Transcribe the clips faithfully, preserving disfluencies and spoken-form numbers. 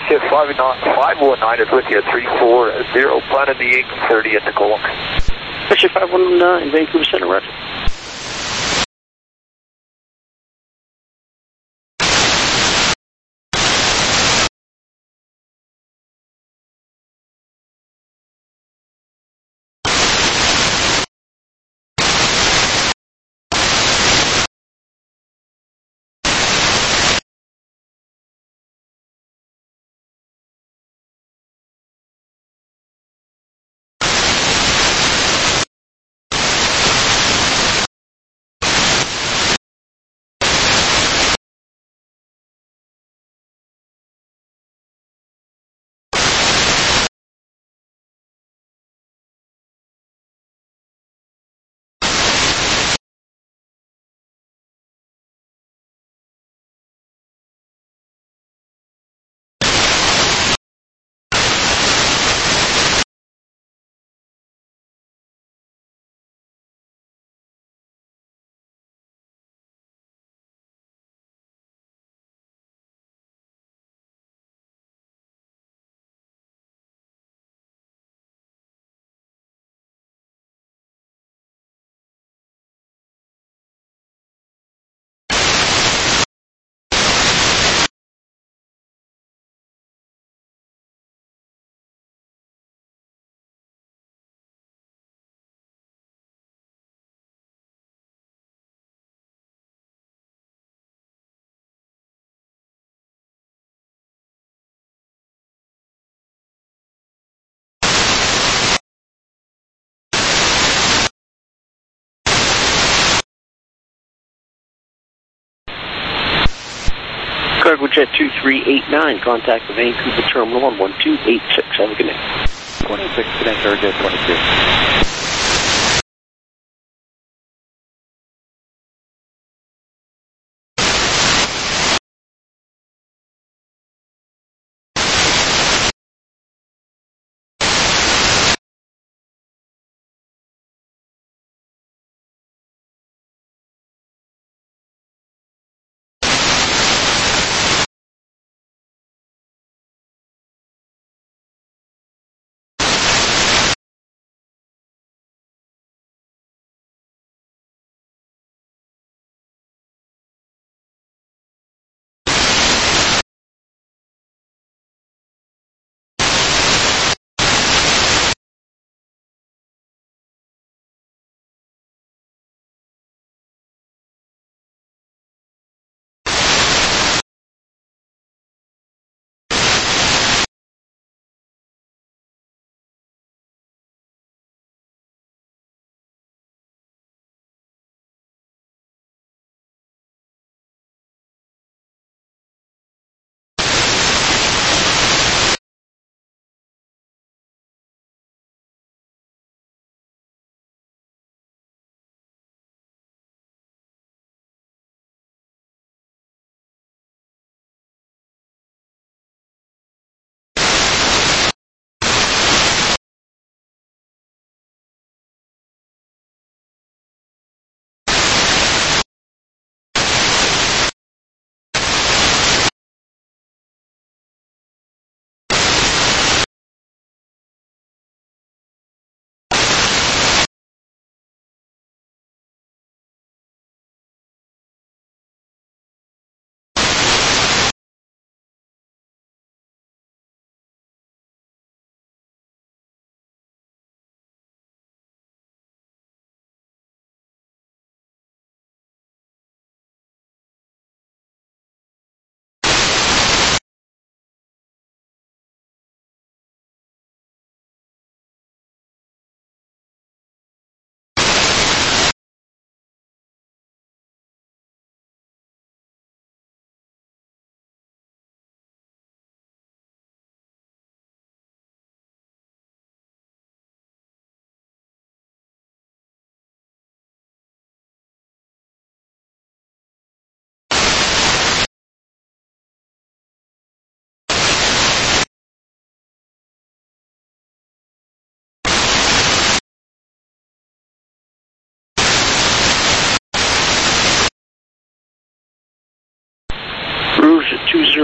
Shift five one nine is with you, three four zero, Planet the Inc, thirty at Tacoma. Shift five one nine, Vancouver Center, roger. Cargo Jet two three eight nine, contact the Vancouver Terminal on one two eight six. Have a good night. twenty-six, connect Cargo Jet twenty-two.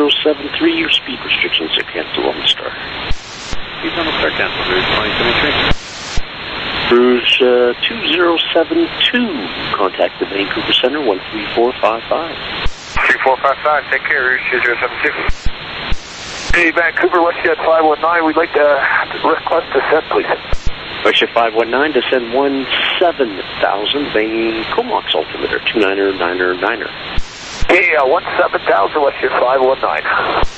zero seven three, your speed restrictions are canceled on the Star. Speed on the Star canceled, Rouge twenty seventy-three. Rouge uh, two zero seven two, contact the Vancouver Center, one three four five five. three four five five, take care, Rouge two zero seven two. Hey, Vancouver, WestJet five one nine, we'd like to request descent, please. WestJet five one nine, descend one seven thousand, Vane Comox altimeter, two niner niner niner. Hey, uh, one seven thousand, WestJet five one nine.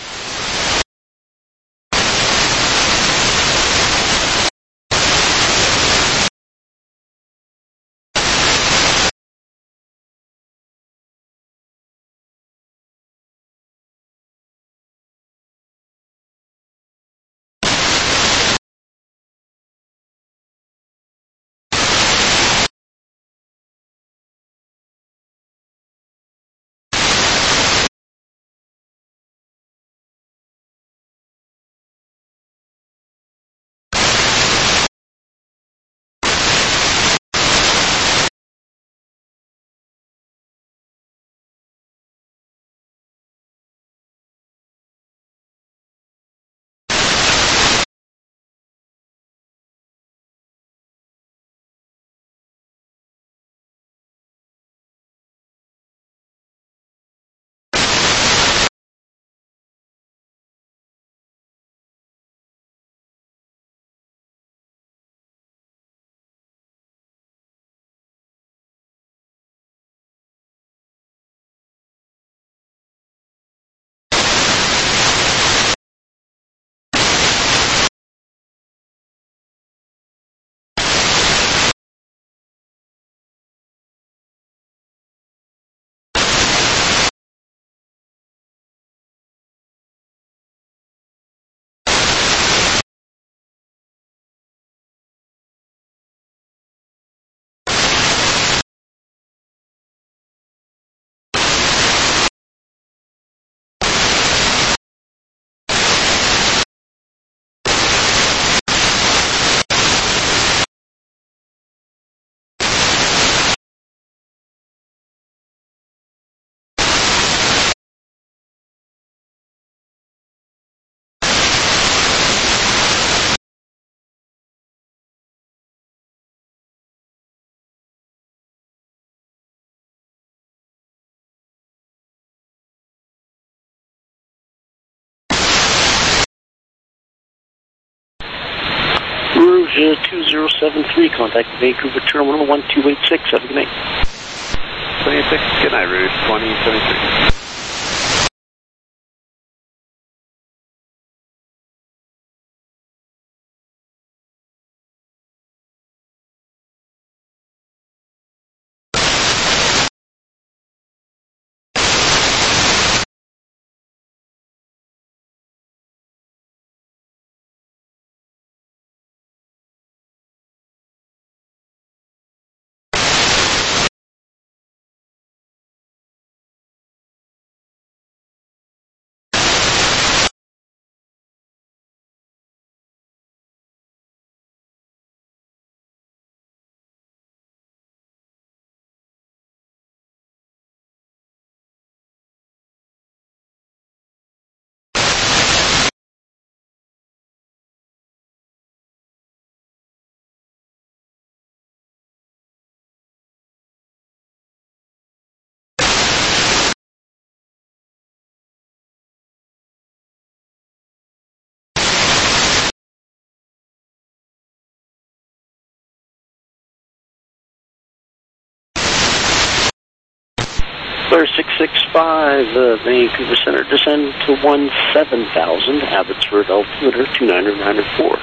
Rouge two zero seven three, contact the Vancouver Terminal, one two eight six, have a good night. twenty-six, good night, Rouge twenty seventy-three. Clear six six five, uh, Vancouver Center, descend to one seven thousand, Abbotsford altimeter, two niner niner four.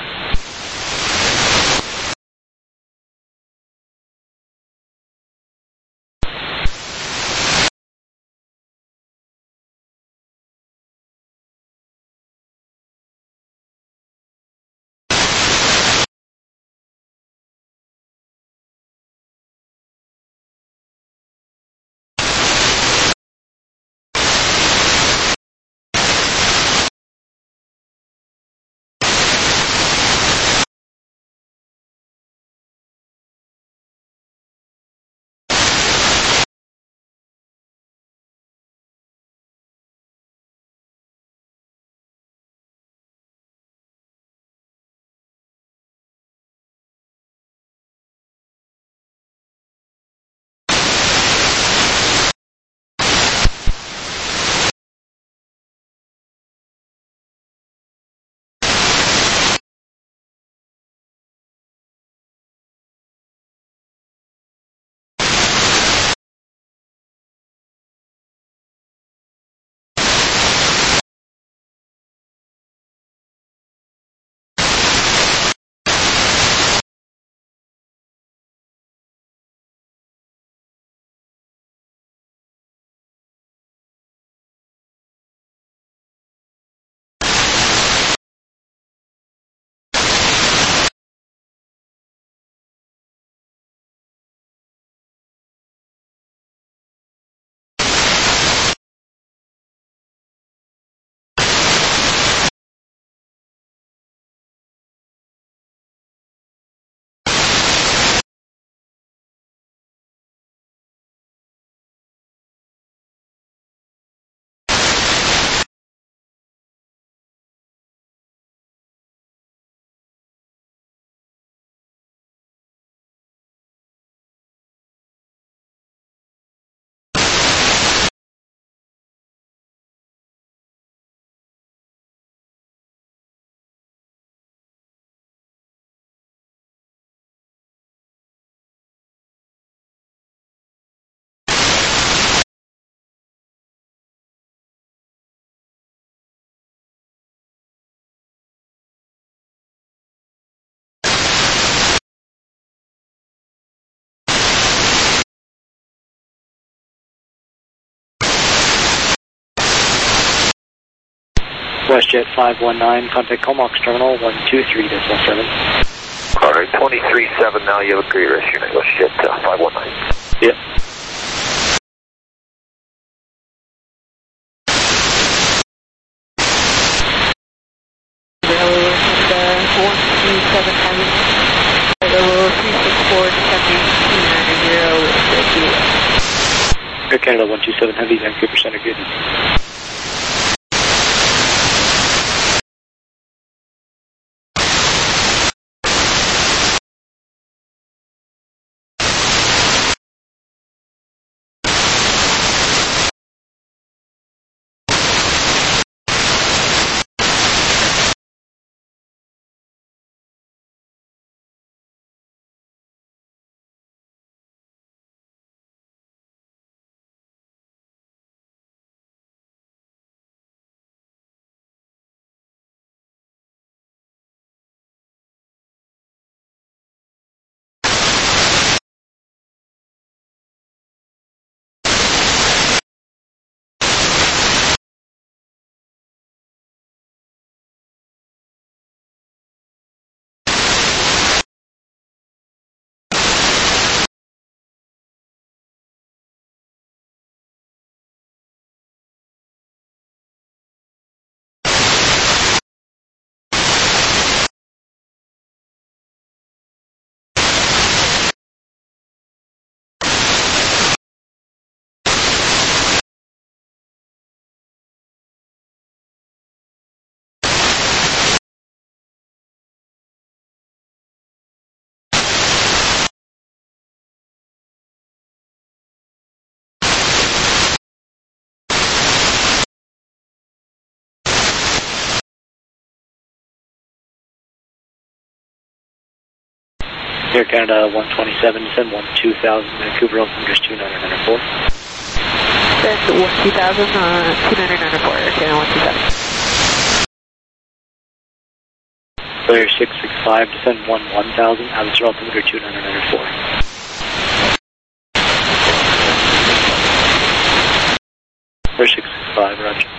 WestJet five one nine, contact Comox Terminal one two three decimal seven. Alright, twenty-three seven now, you have a great rest of your night, WestJet uh, five one nine. Yep. Air Canada one two seven Heavy, Vancouver Center, good. Air Canada one twenty-seven, send one two thousand, Vancouver, altimeter two nine nine four. Send one two thousand, uh, two nine nine four, Air Canada one two seven. Player six six five, descend one one thousand, atmosphere altimeter two nine nine four. Player six six five, roger.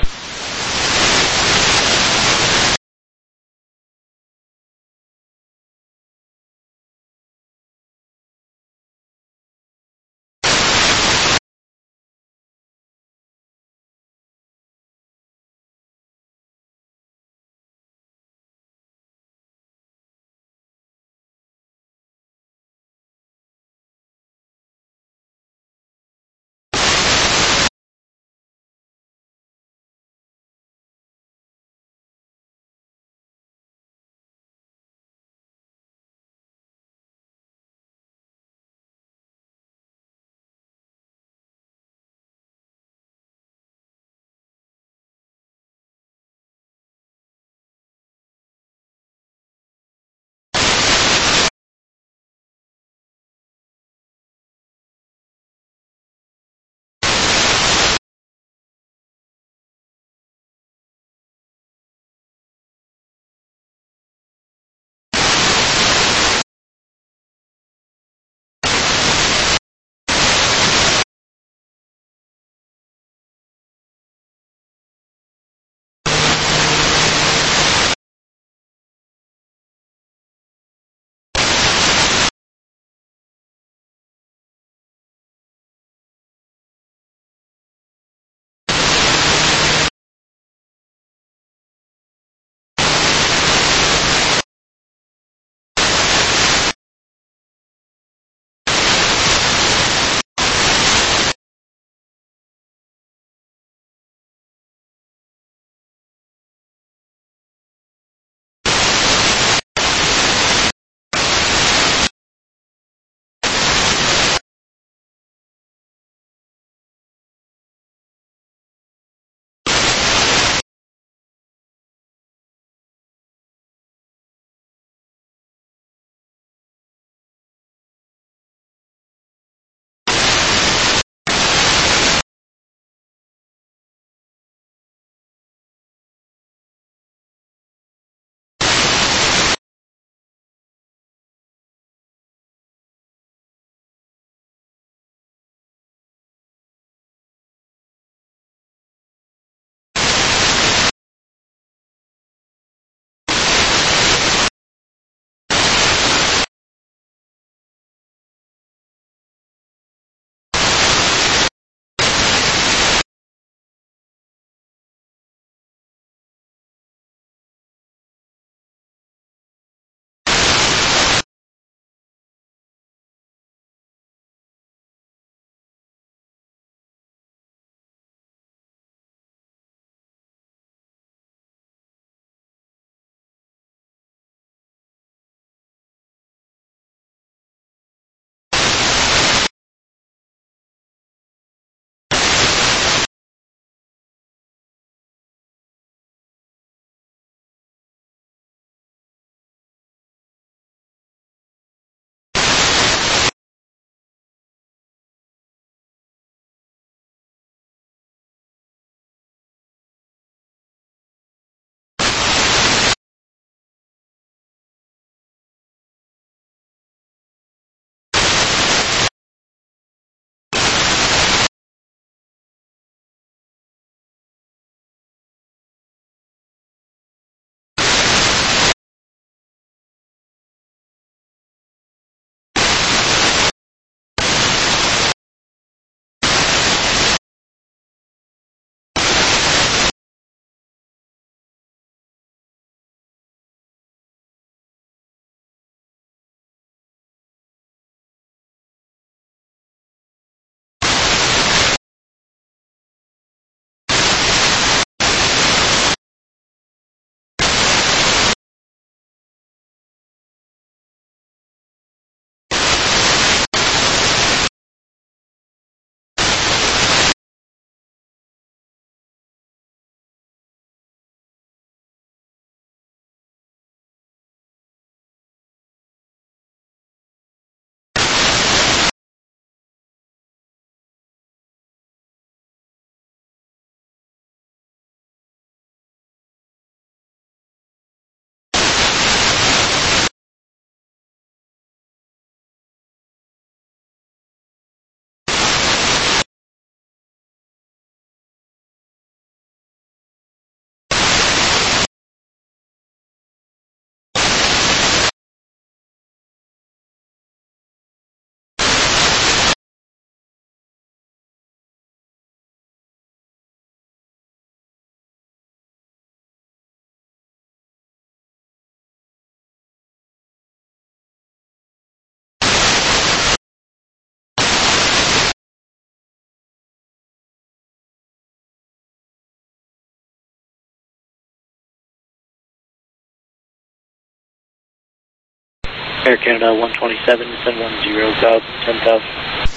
Air Canada one twenty-seven, send one zero thousand, ten thousand.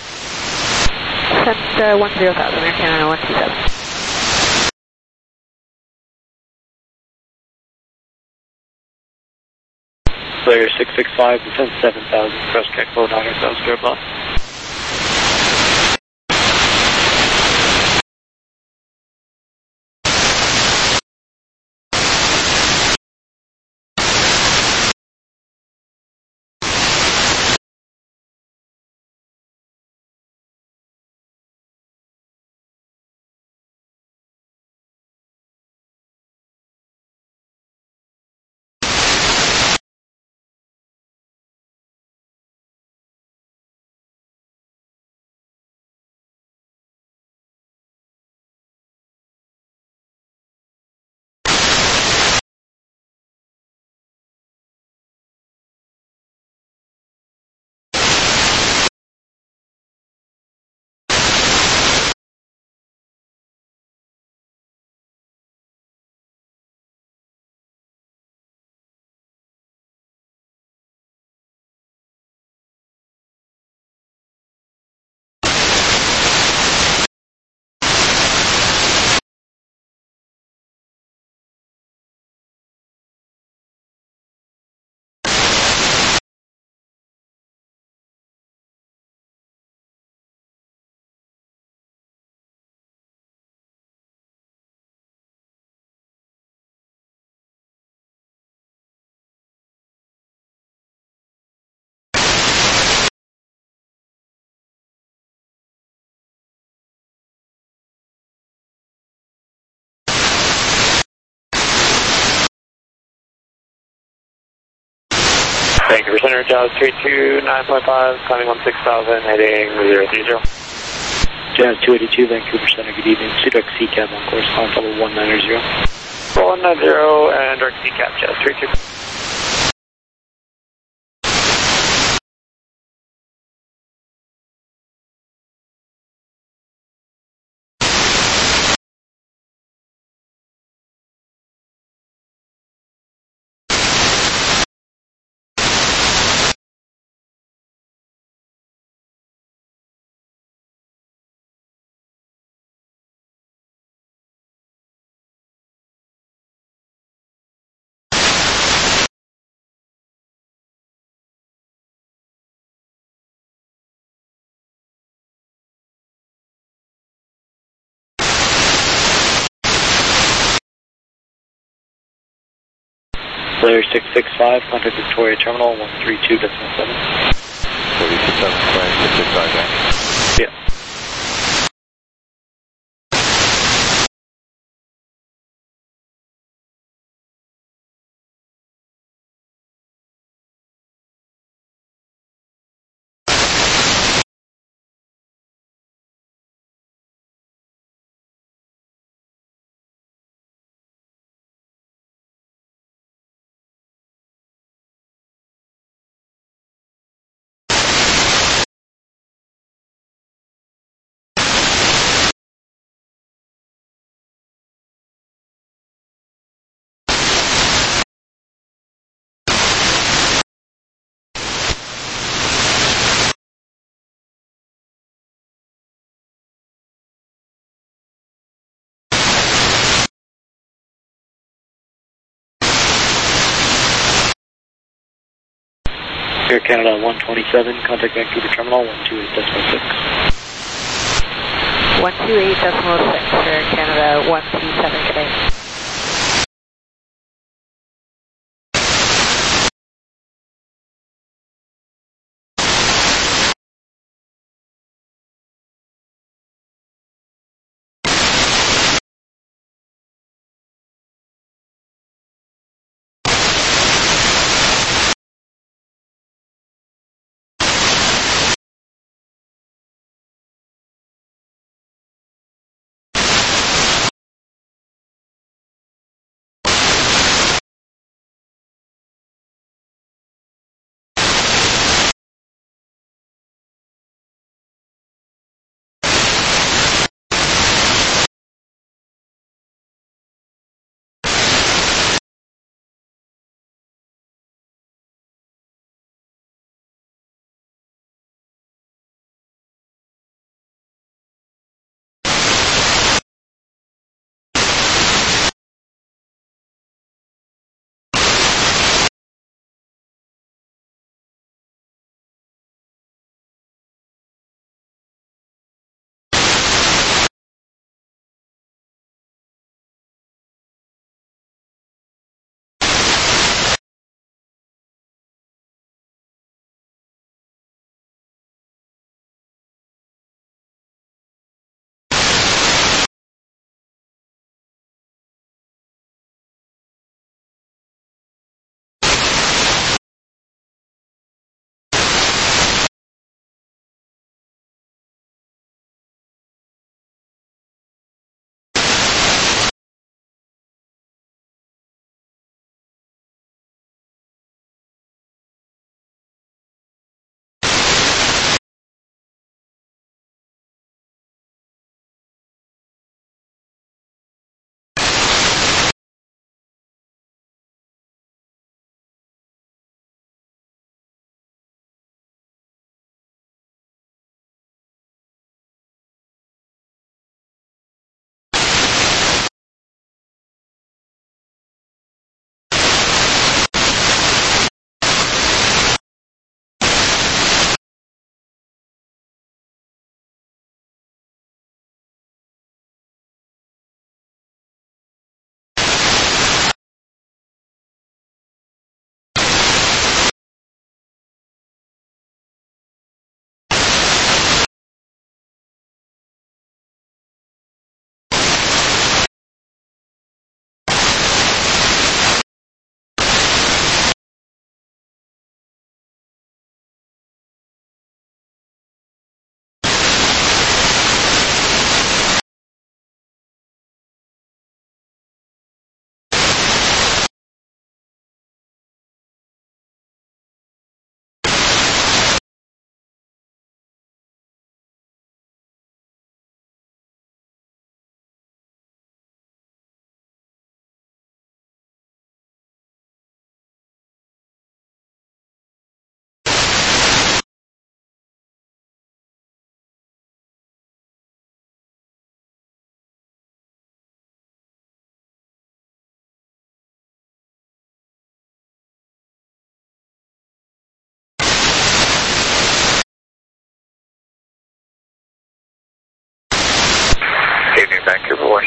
Send uh, one zero thousand, Air Canada one two seven. Player six six five, descend seven thousand, crest check low niner thousand, airbus. Vancouver Center, Jazz three two nine point five, climbing one six thousand, heading zero three zero. Jazz two eighty-two, Vancouver Center, good evening. Pseudo C cab on course, climb level one nine zero. one nine zero and direct C cap, Jazz three two. Player six six five, contact Victoria Terminal one three two decimal seven. thirty-six seven, flying six six five, yeah. Yeah. Air Canada one twenty-seven, contact Vancouver Terminal one two eight decimal six. one two eight decimal six, Air Canada one two seven, good day.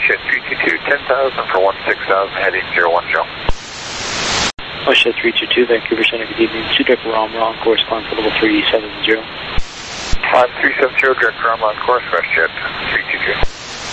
WestJet three two two, ten thousand for one six thousand, heading zero one zero. WestJet three two two, Vancouver Center, good evening. Two direct Rom, wrong course, climb for level three seven zero. Climb three seven zero, direct Rom on course, WestJet three two two.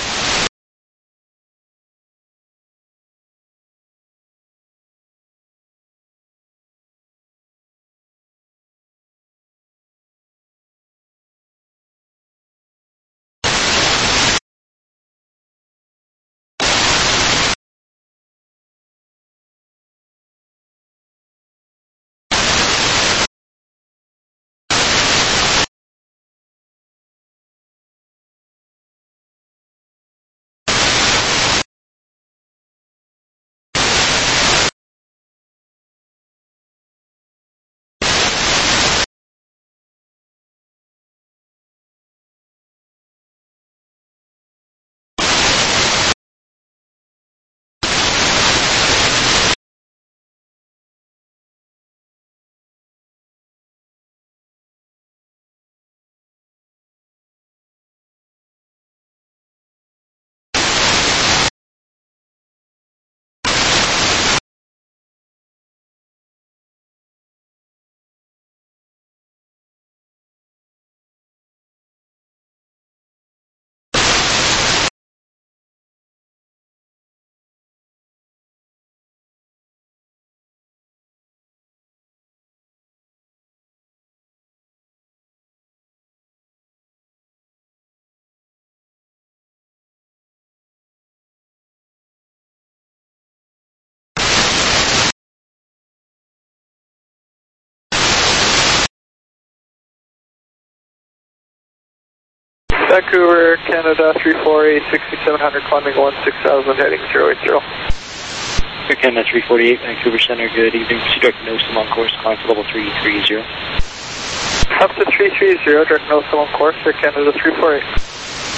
Vancouver, Canada, three four eight, sixty-seven hundred, climbing one six thousand, heading zero eight zero. Air Canada three forty-eight, Vancouver Center, good evening. Two direct Nosum on course, climb for level three three zero. Up to three three zero, direct Nosum on course, Air Canada three four eight.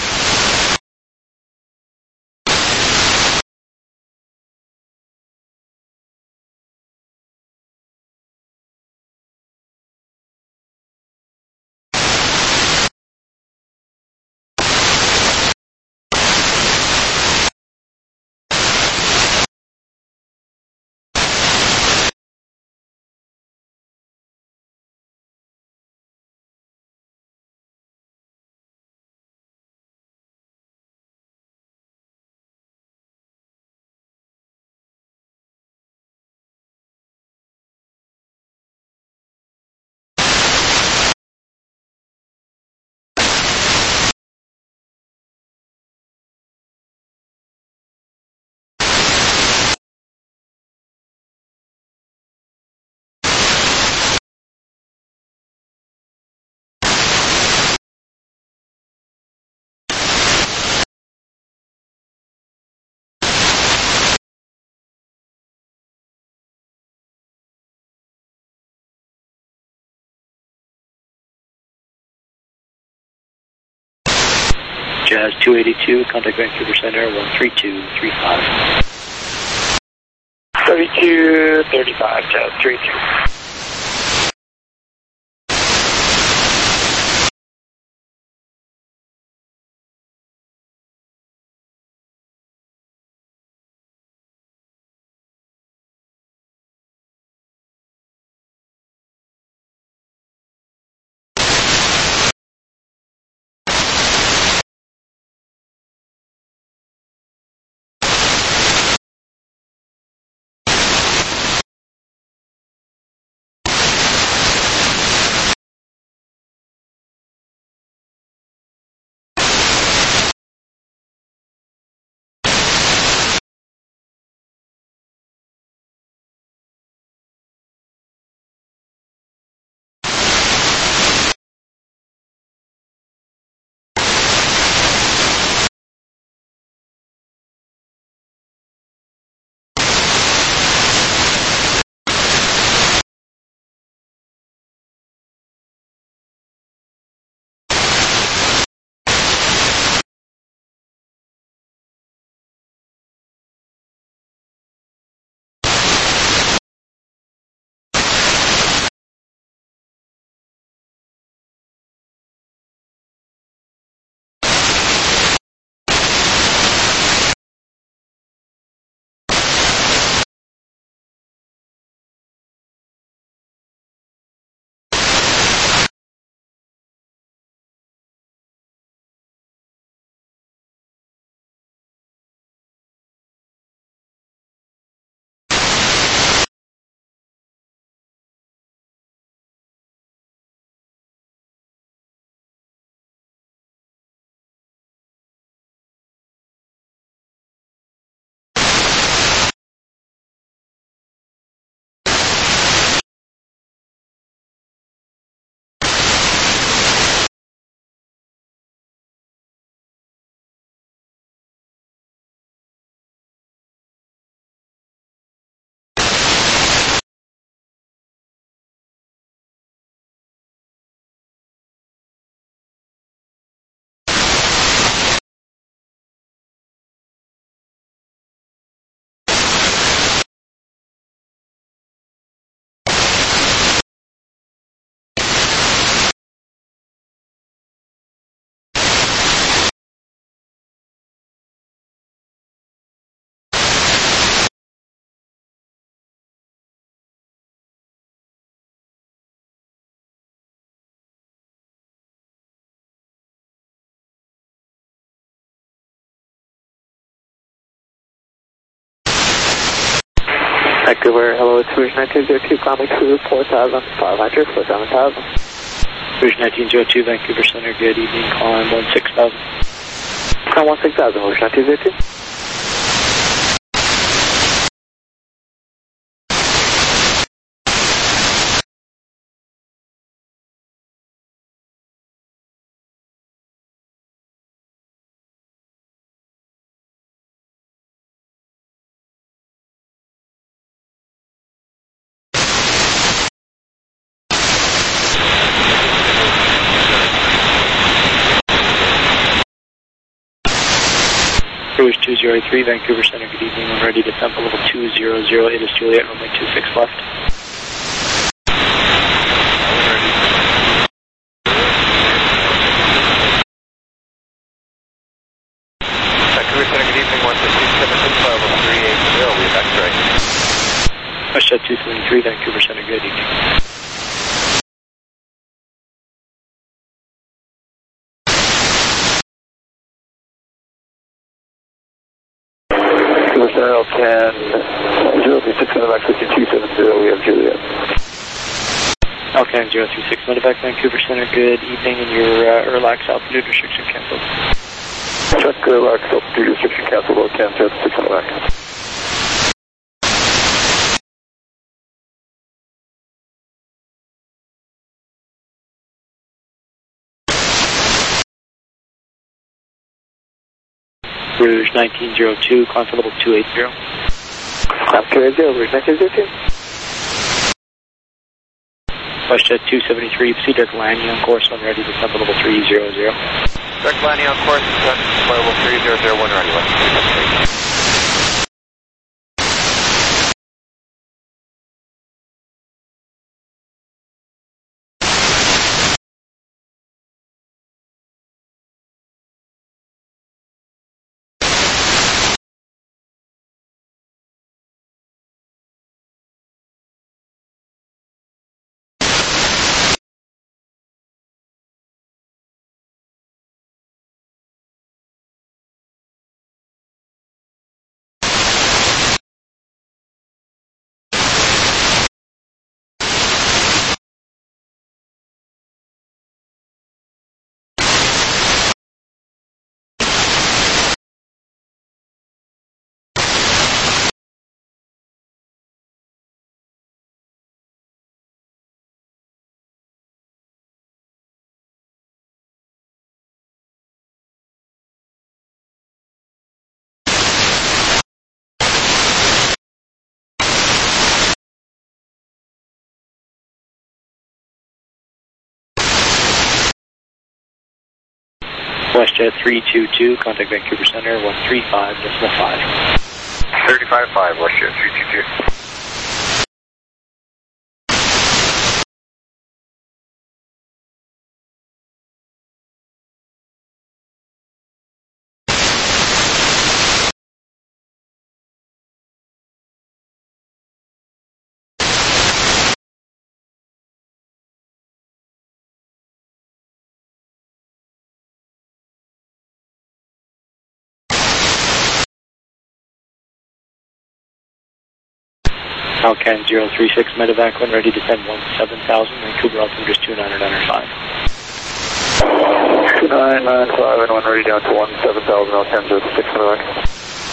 Jazz two eighty-two, contact Vancouver Center, one three two three five. thirty-two thirty-five, Jazz three two. Vancouver, hello, it's Rouge nineteen oh two, climbing to four thousand five hundred, four seven thousand. Rouge nineteen oh two, Vancouver Center, good evening, climb one six thousand. Climb one six thousand, Rouge nineteen oh two. Rouge two zero eight three, Vancouver Center, good evening. I'm ready to tempo level two zero zero, it is Juliet, runway two six left. Vancouver Center, good evening, one six seven six five level three eight zero, we have X-ray. WestJet two seventy-three, Vancouver Center, good evening. L ten, zero three six, Medevac fifty-two seventy, we have Juliet. L ten zero three six, Medevac, Vancouver Center, good evening, and your uh, relax altitude restriction canceled. Check relax altitude restriction canceled, L ten zero three six, Medevac. Rouge nineteen oh two, climb for level two eight zero. Climb two eight zero, Rouge nineteen oh two. WestJet two seventy-three, proceed direct landing on course one ready to tempo level three zero zero. Direct landing on course, level three zero zero one ready, one. WestJet three two two, contact Vancouver Center, one three five, decimal five. thirty-five five, WestJet three two two. Alcan zero three six, Medevac, when ready to send one seven thousand, Vancouver altimeter is two nine nine five. two nine nine five, and when ready down to one seven thousand, Alcan zero three six, Medevac.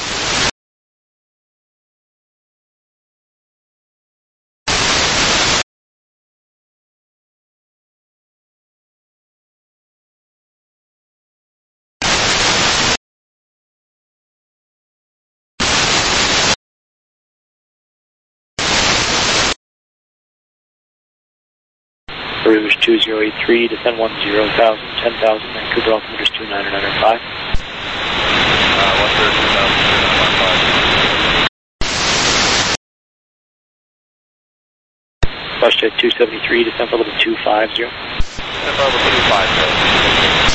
Rouge two zero eight three, descend one zero thousand, ten thousand, Vancouver altimeter is two nine nine five. Uh, one zero two thousand, two nine nine five. WestJet two seventy-three, descend for level two five zero. Descend for level two five zero.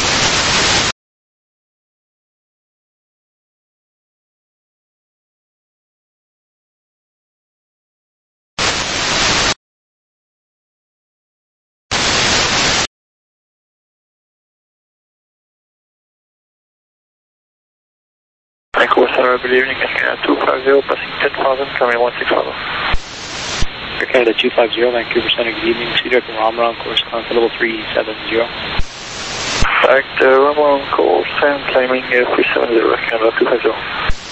Vancouver Uh, good evening, Canada two five zero, passing ten thousand, coming one six five. Air Canada two five zero, Vancouver Center, good evening. Cedar from Romron, course climb for level three seven zero. Fact, uh, Romron, course, and climbing uh, three seven zero, Canada two five zero.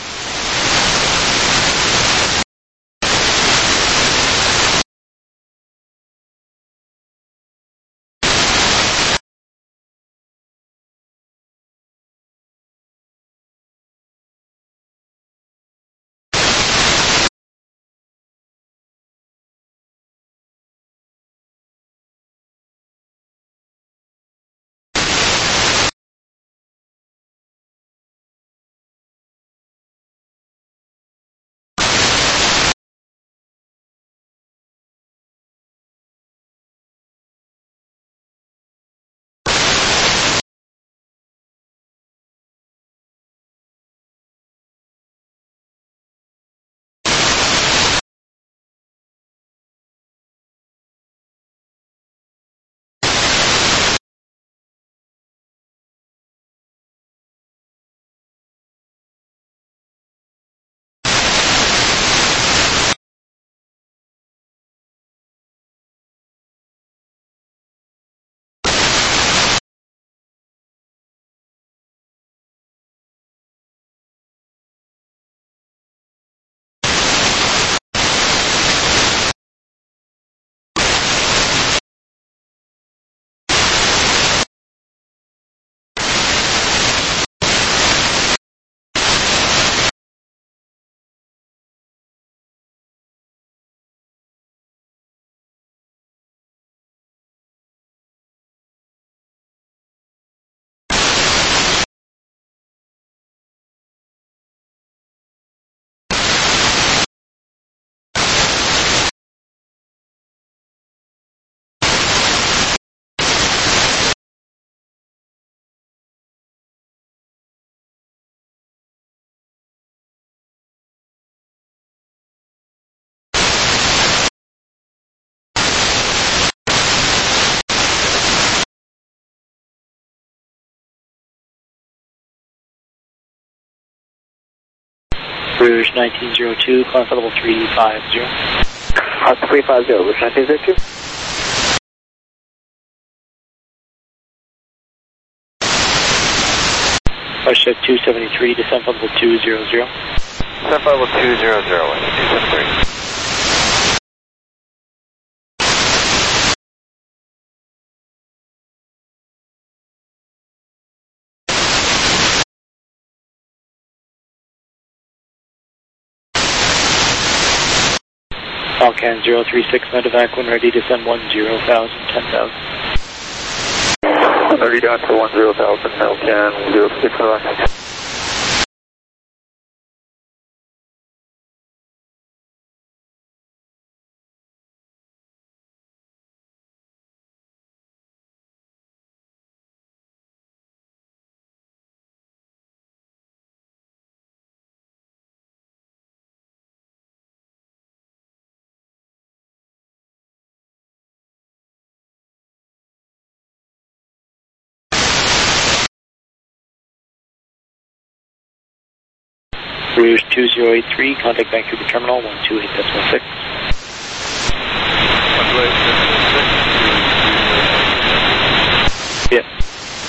Rouge nineteen zero two, climb for level three five zero. Uh, three five zero, Rouge nineteen zero two. Westjet two seventy-three, descent level two zero zero. Descent level two zero zero, Westjet two seventy-three. Falcon zero three six, medevac when ready, descend one zero thousand, ten thousand. Ready down to one zero thousand, Falcon zero six seven. Rouge two zero eight three, contact Vancouver Terminal one two eight decimal six. Yep.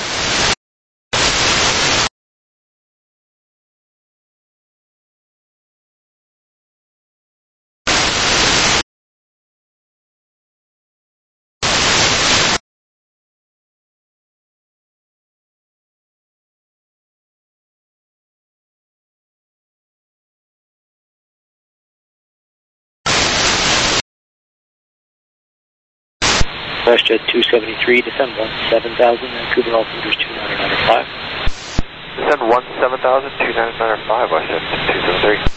Westjet two seventy-three, descend one seven thousand, Vancouver altimeter two nine nine five. Descend one seven thousand, two nine nine five, Westjet two seventy-three.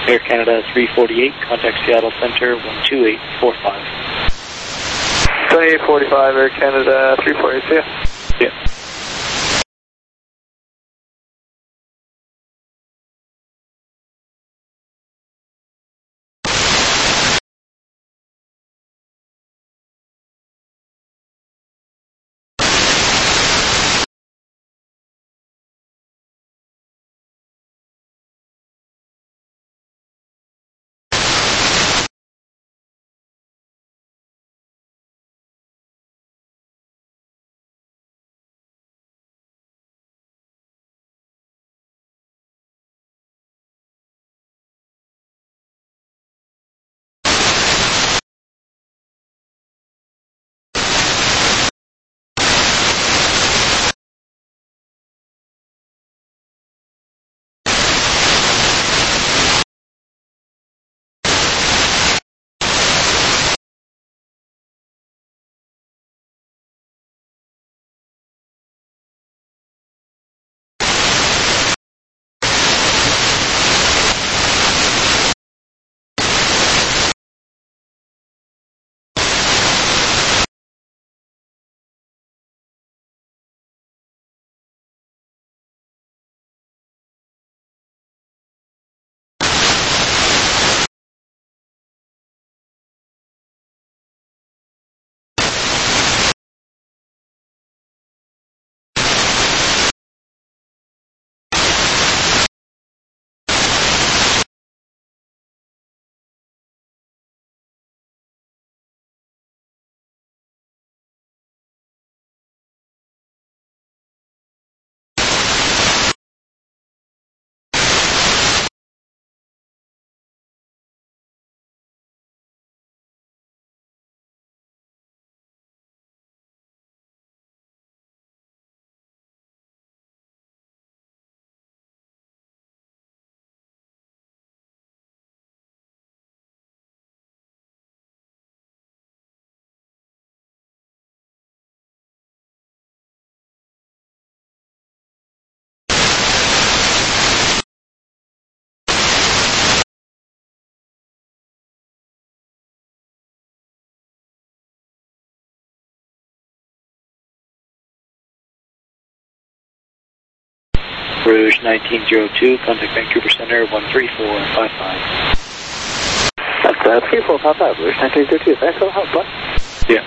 Air Canada three forty-eight, contact Seattle Center one two eight four five. twenty-eight forty-five, Air Canada three forty-eight, see ya. Yeah. Rouge nineteen oh two, contact Vancouver Center one three four five five. That's uh, three four five five, Rouge nineteen oh two, thanks for the help, bud. Yeah.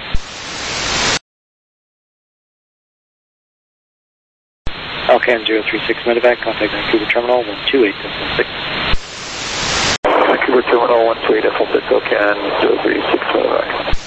Alcan zero three six Medevac, contact Vancouver Terminal one two eight one six. Vancouver Terminal one two eight one six, Alcan zero three six Medevac.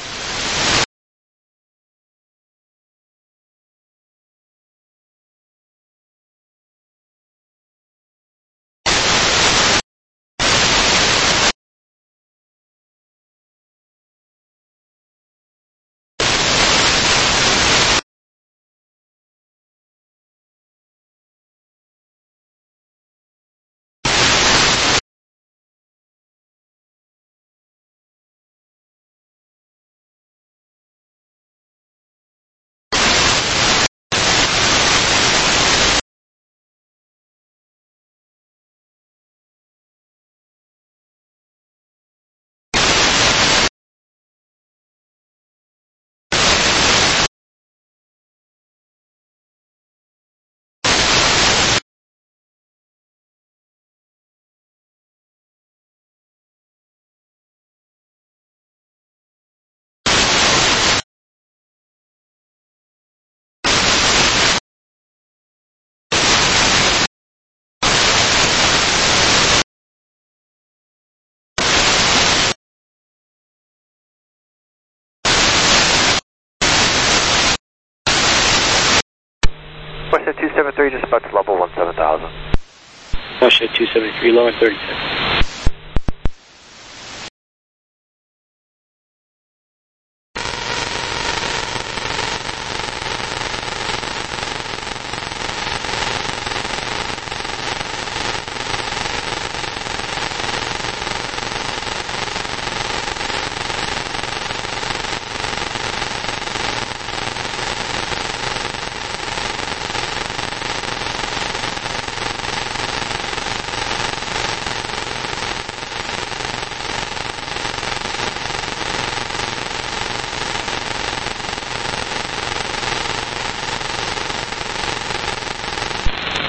Western two seven three, just about to level one seven thousand. Western two seven three, low and thirty-six.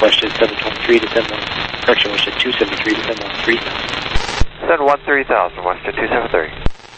Westjet seven twenty-three to send one, correction, Westjet two seventy-three to send one three thousand. Send one three thousand, Westjet two seven three.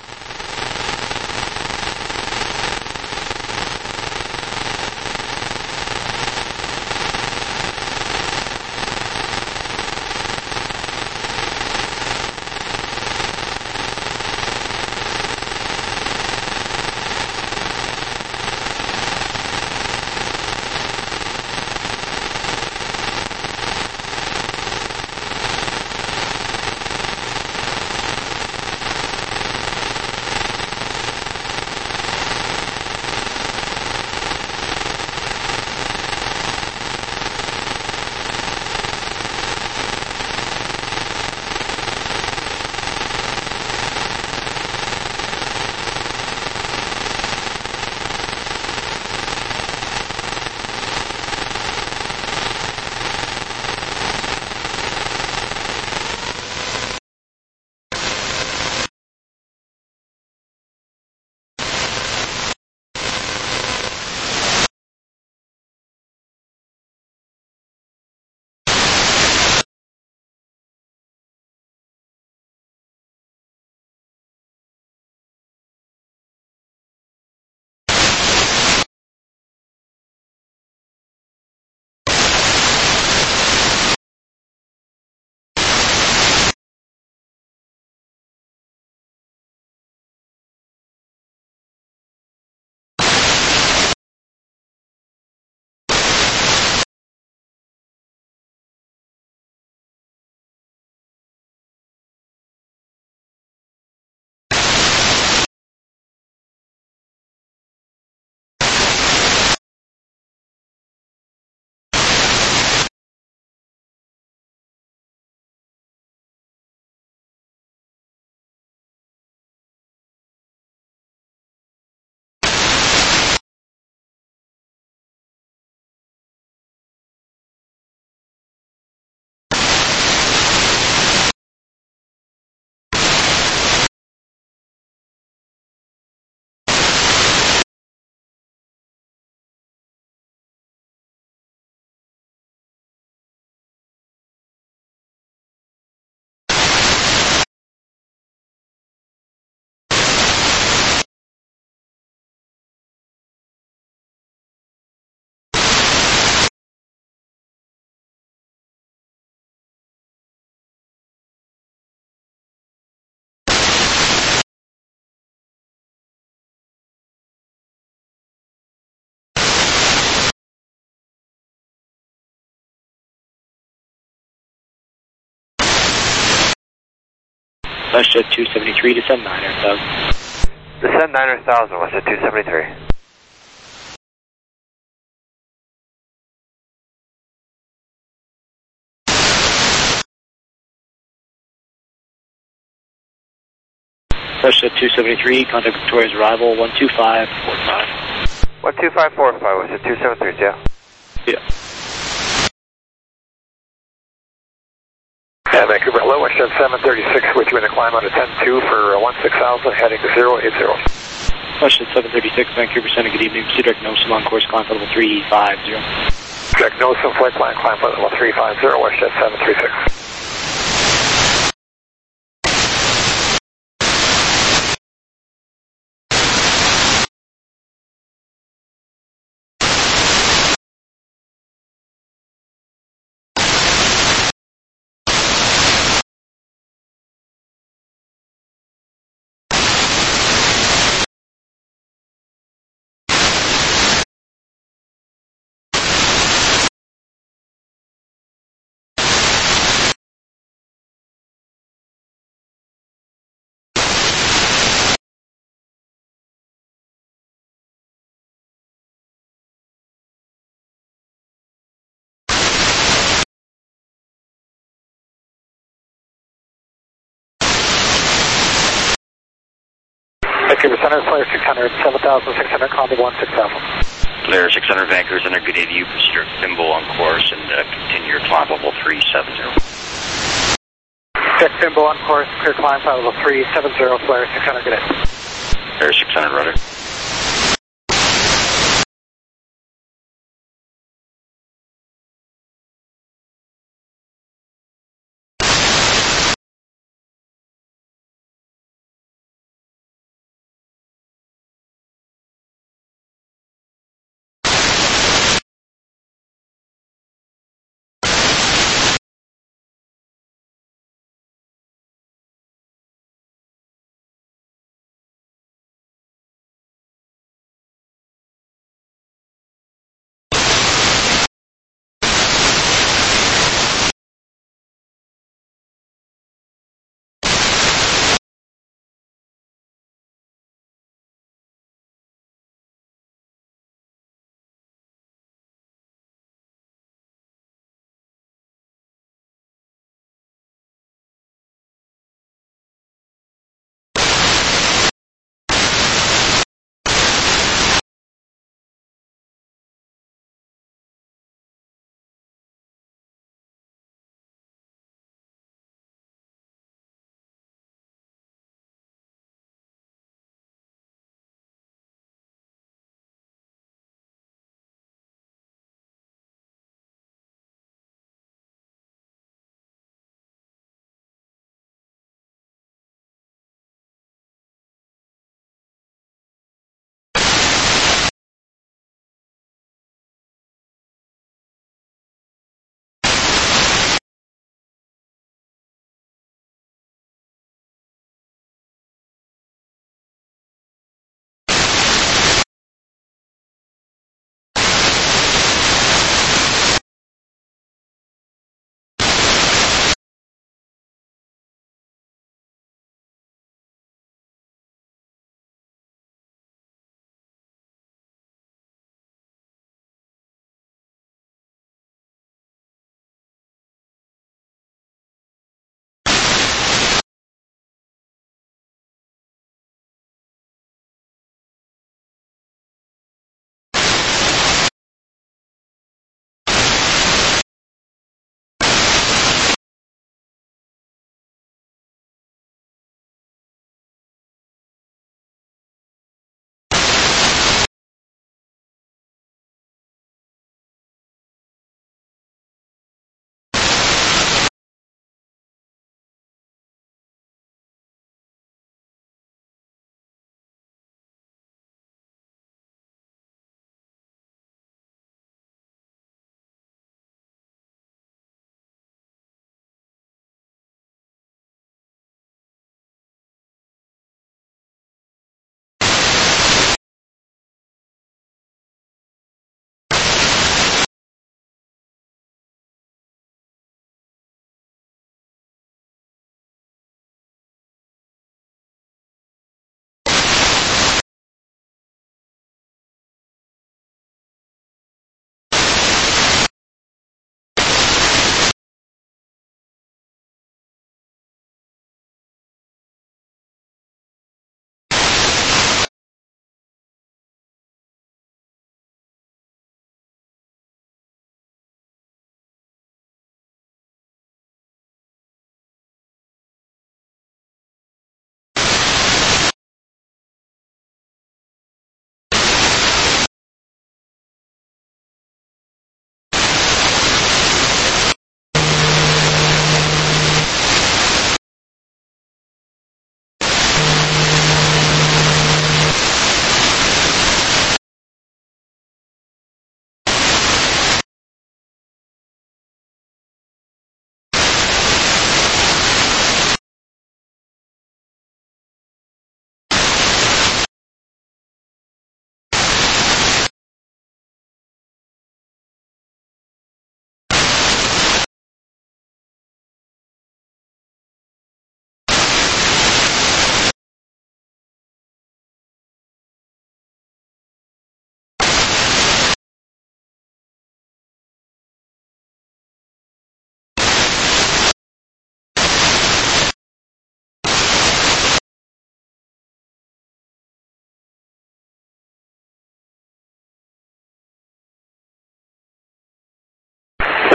Westjet two seventy-three to send niner thousand. Descend niner thousand, Westjet two seventy-three. Westjet two seventy-three, contact Victoria's arrival, one two five four five. one two five four five, Westjet two seventy-three, yeah? Yeah. Yeah, Vancouver, hello, Westjet seven thirty-six with you in a climb out of ten two for one six thousand, heading to zero eight zero. Westjet seven thirty-six, Vancouver Center, good evening. Cedric Nosum on course, climb for level three five zero. Cedric Nosum, flight plan, climb for level three five zero, Westjet seven thirty-six. Vancouver Center, Flare six hundred, seven thousand six hundred, contact one six thousand. Flare six hundred, Vancouver Center, good day to you. Cedric Thimble on course and uh, continue your climb level three seven zero. Cedric Thimble on course, clear climb level three seven zero, Flare six hundred, good day. Flare six hundred, rudder.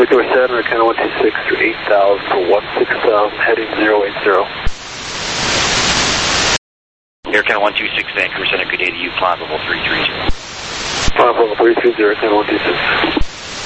Vancouver Center, kind of one two six through eight thousand for one six thousand, heading zero eight zero. Air Canada one two six, Vancouver Center, good day to you, climb level three three zero. Climb level three three zero, kind of one two six.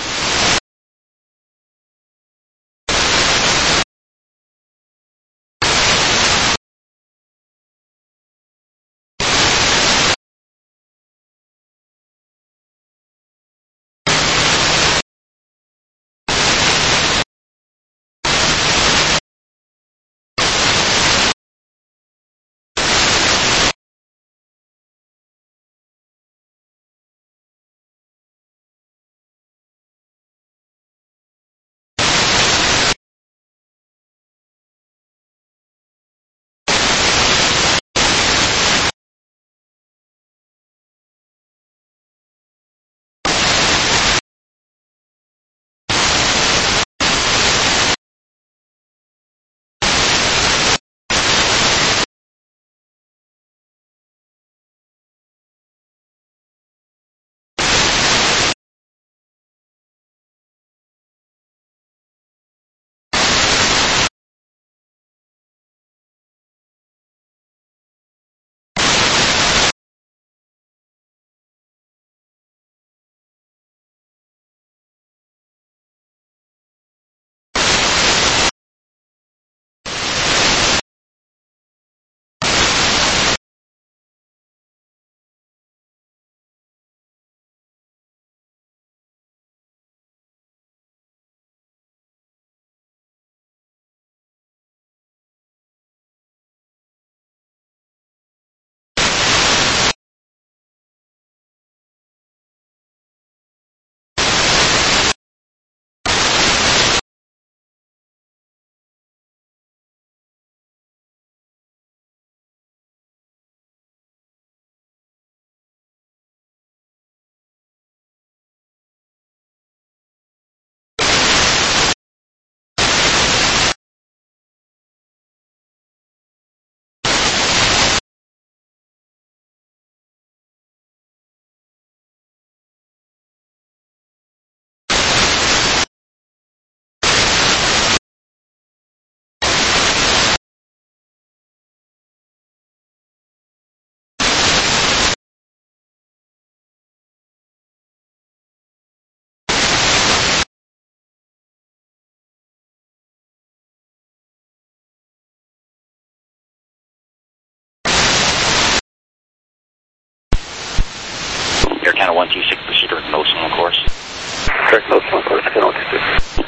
Air Canada one two six, proceed with nose on course. Correct, nose on course, Canada one two six.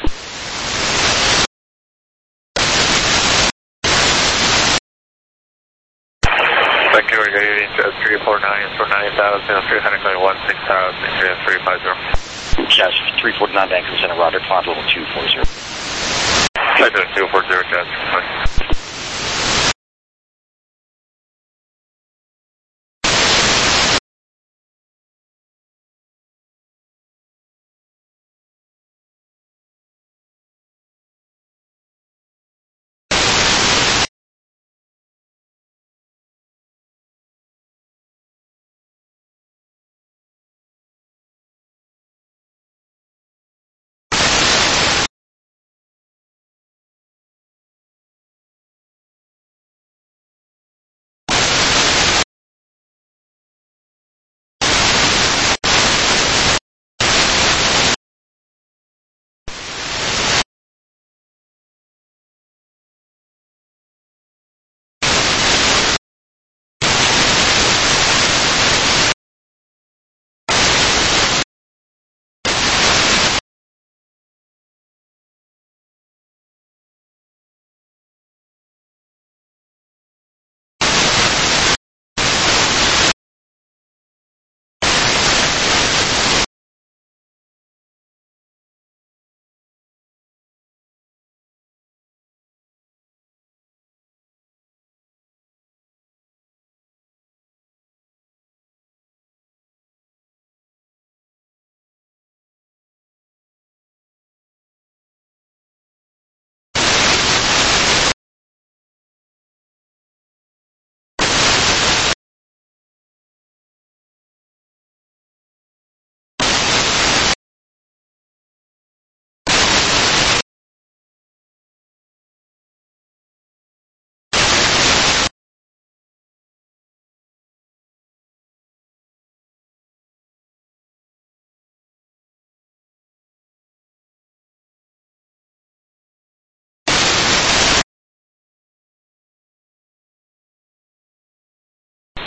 Vancouver, good evening, three four nine for nine thousand, three hundred going one six thousand, three five zero. Yes, three forty-nine, Vancouver Center, Roger, climb level two four zero. two four zero, Jazz.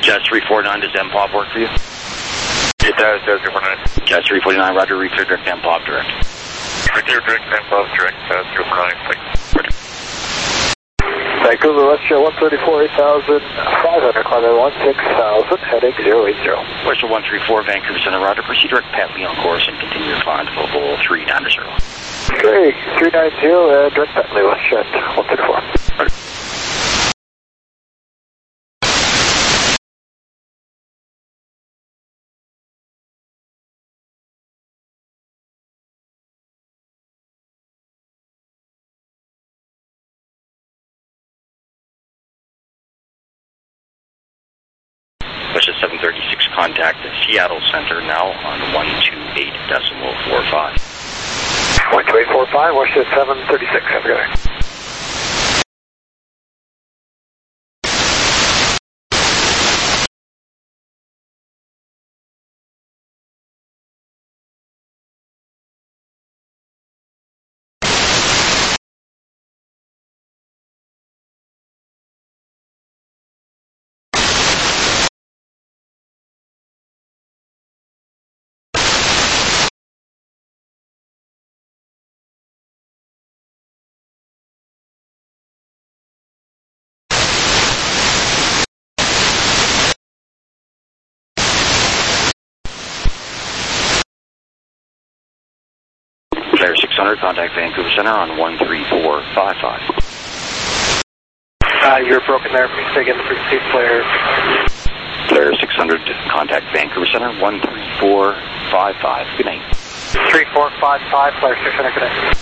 Jazz three forty-nine, does M P O P work for you? It does, Jazz three forty-nine. Jazz three forty-nine, roger, reclear direct M P O P direct. Reclear direct M P O P direct, Jazz three forty-nine, thanks. Vancouver, Westshore one thirty-four, eight thousand five hundred, climbing one six thousand, heading zero eight zero. Westshore one thirty-four, Vancouver Center, roger, proceed direct Patley on course and continue your climb to level three ninety. Okay, three ninety, uh, direct Patley, Westshore one thirty-four. Roger. Westshore seven thirty-six, contact the Seattle Center now on one two eight decimal four five. one two eight four five, Westshore seven thirty-six, have a good day. Flare six hundred, contact Vancouver Center on one three four five five. Uh, you're broken there, please say again the frequency, Flare. Flare six hundred, contact Vancouver Center one three four five five. Good night. three four five five, Flare six hundred, good night.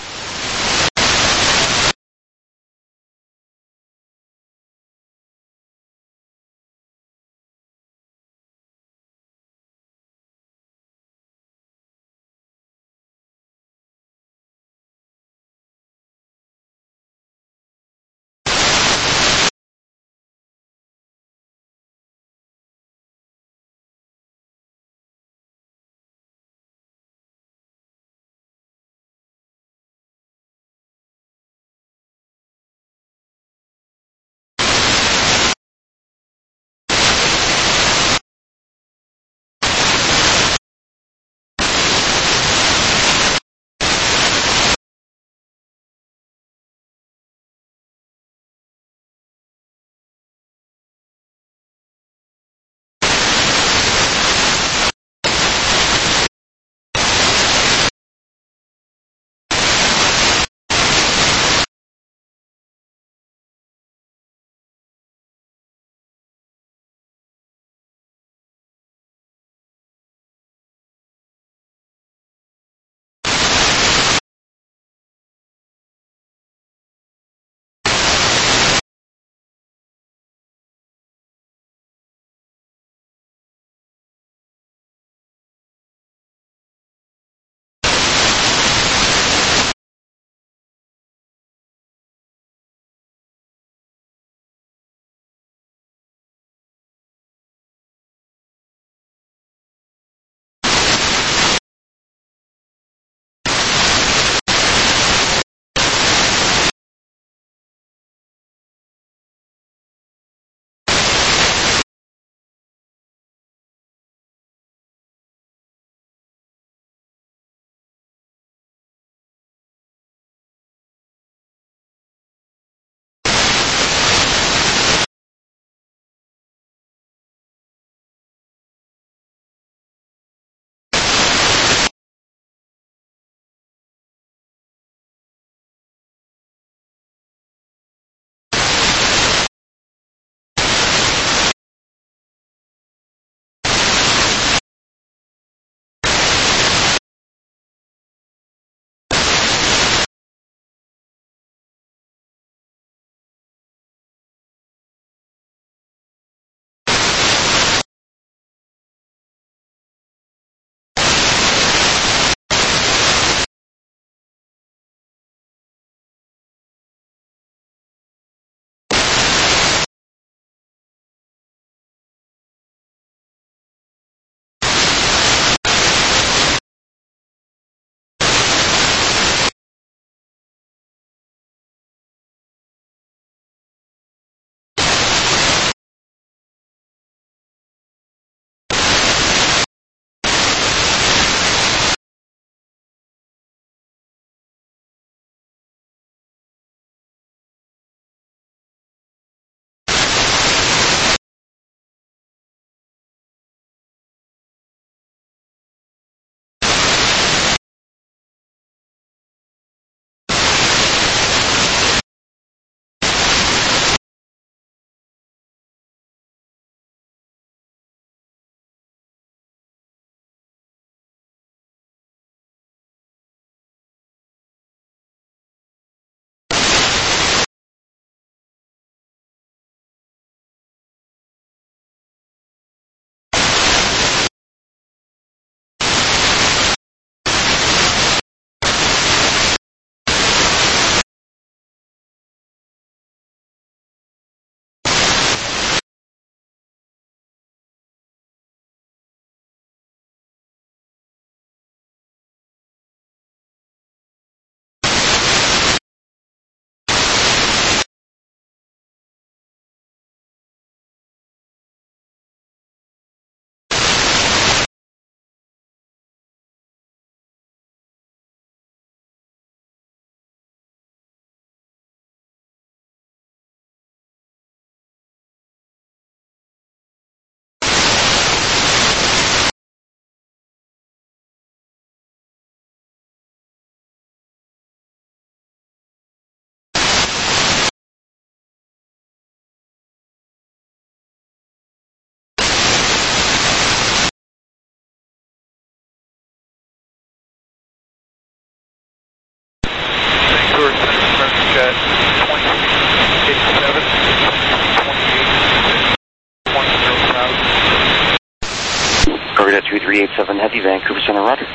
Corvette two three eight seven Heavy, Vancouver Center, roger.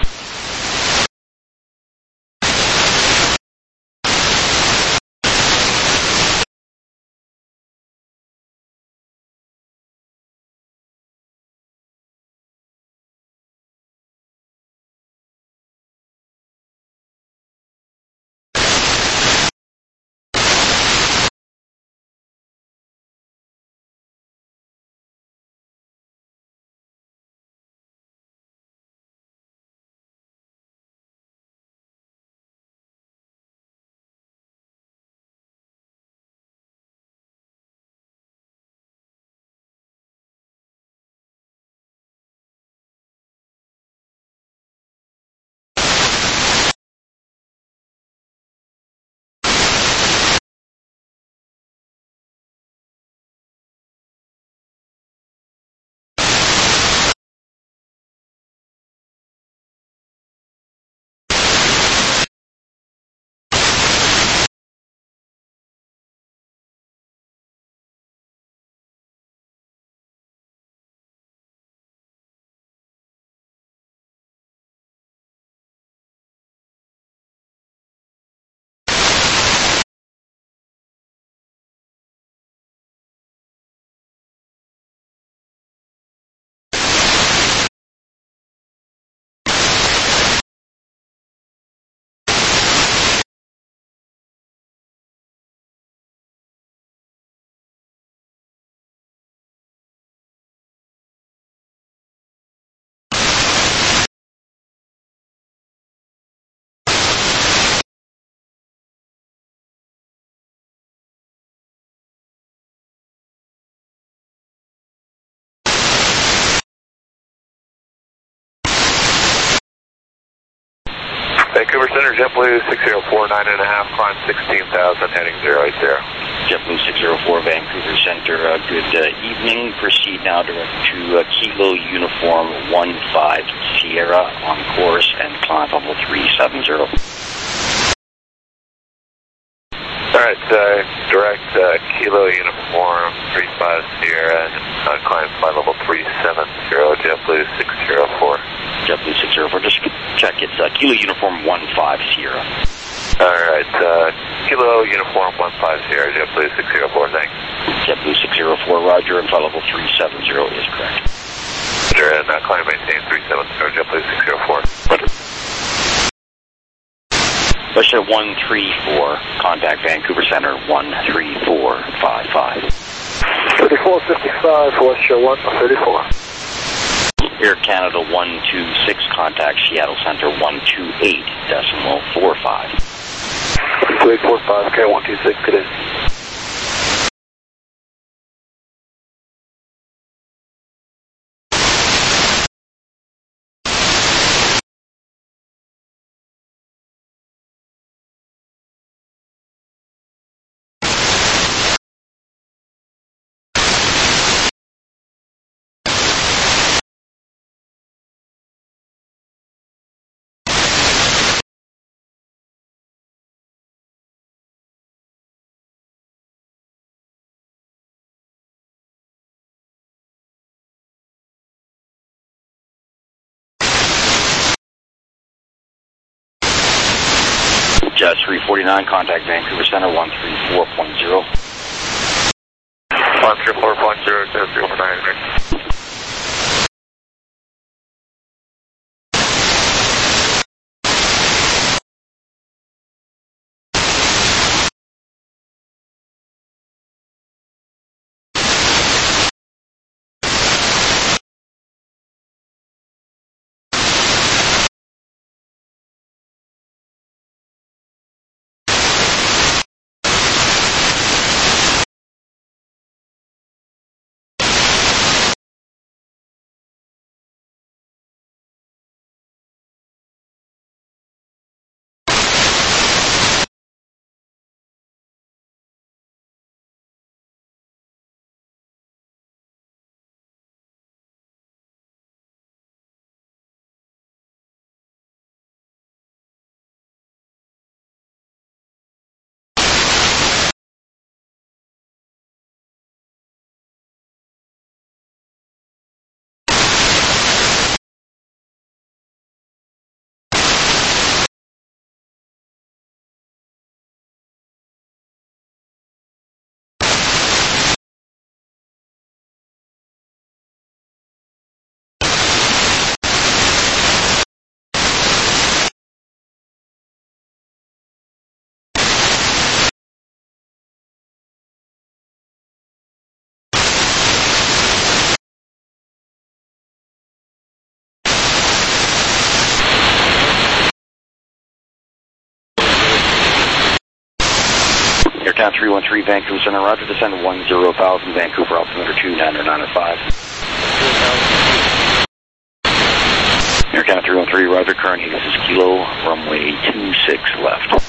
Vancouver Center, JetBlue six zero four, nine and a half, climb sixteen thousand, heading zero eight zero. JetBlue six zero four, Vancouver Center, uh, good uh, evening. Proceed now direct to uh, Kilo Uniform one five Sierra on course and climb level three seven zero. Alright, uh, direct uh, Kilo Uniform three five Sierra and uh, climb flight level three seven zero, JetBlue six zero four. JetBlue six zero four, just check, it's uh, Kilo Uniform one five Sierra. Alright, uh, Kilo Uniform one five Sierra, JetBlue six zero four, thanks. JetBlue six zero four, roger, and flight level three seven zero is correct. Roger, and uh, climb maintain three seven zero, JetBlue six zero four. Roger. Russia one three four, contact Vancouver Center one three four five five. thirty-four fifty-five, Russia one thirty-four. Air Canada one two six, contact Seattle Center one two eight decimal four five. two eight four five, K one two six, good day. Jet three forty-nine, contact Vancouver Center one three four point zero. one three four point zero, Jet three forty-nine. Canada three one three, Vancouver Center, roger, descend one zero thousand, Vancouver, altimeter two nine nine five. Air Canada three one three, roger, currently this is Kilo, runway two six left.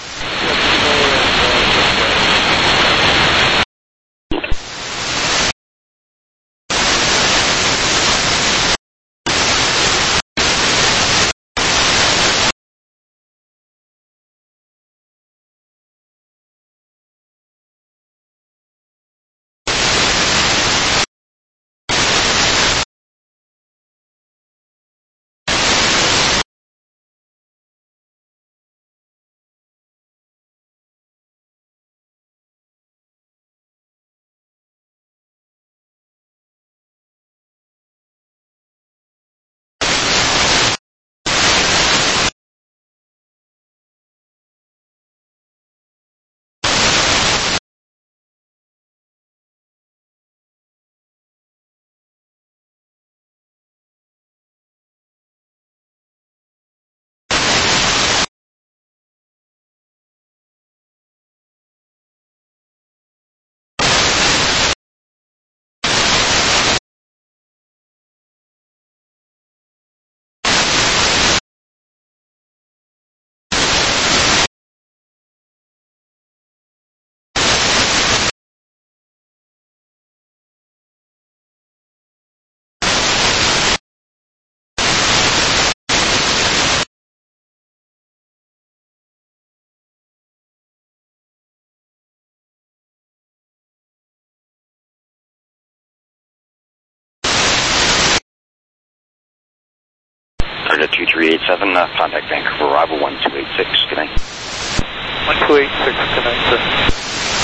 two three eight seven, uh, contact Vancouver, arrival one two eight six, good night. one two eight six, good night, sir.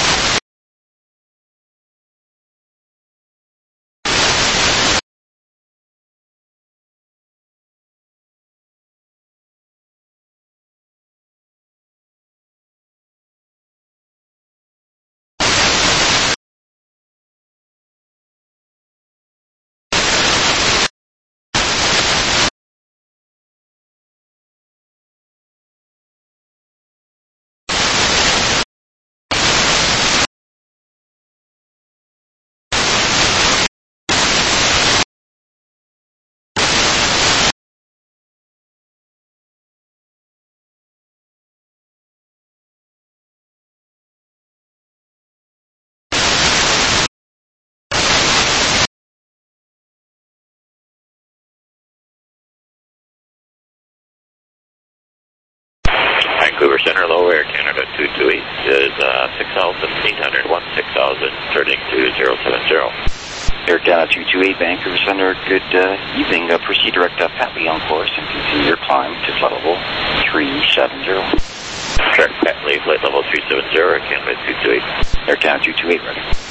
Vancouver Center, low Air Canada two two eight is uh, six thousand eight hundred, one six thousand, turning to zero seven zero. Air Canada two two eight, Vancouver Center, good uh, evening. Uh, proceed direct uh, Pat Lee on course and continue your climb to flight level three seven zero. Direct Pat Lee, flight level three seven zero, Air Canada two two eight. Air Canada two two eight, ready.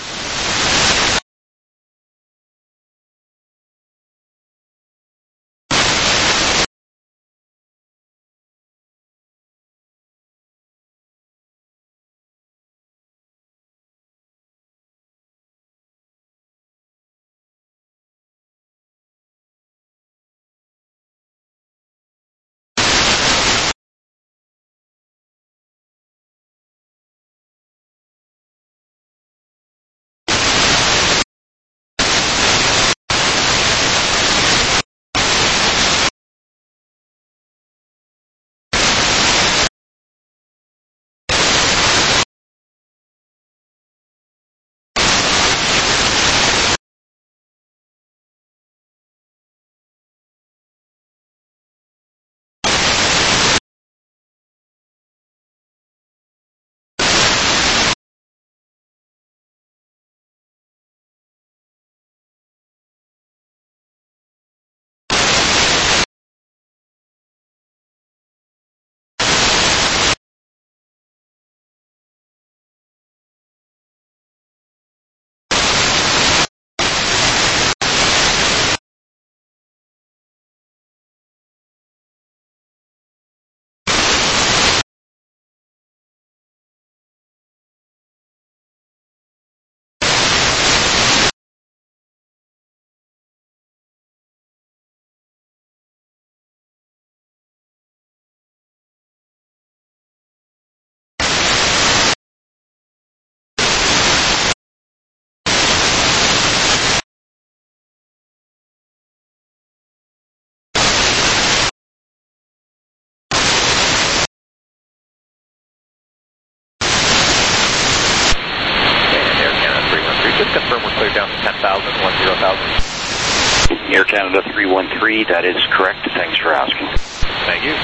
Air Canada three one three, that is correct. Thanks for asking. Thank you.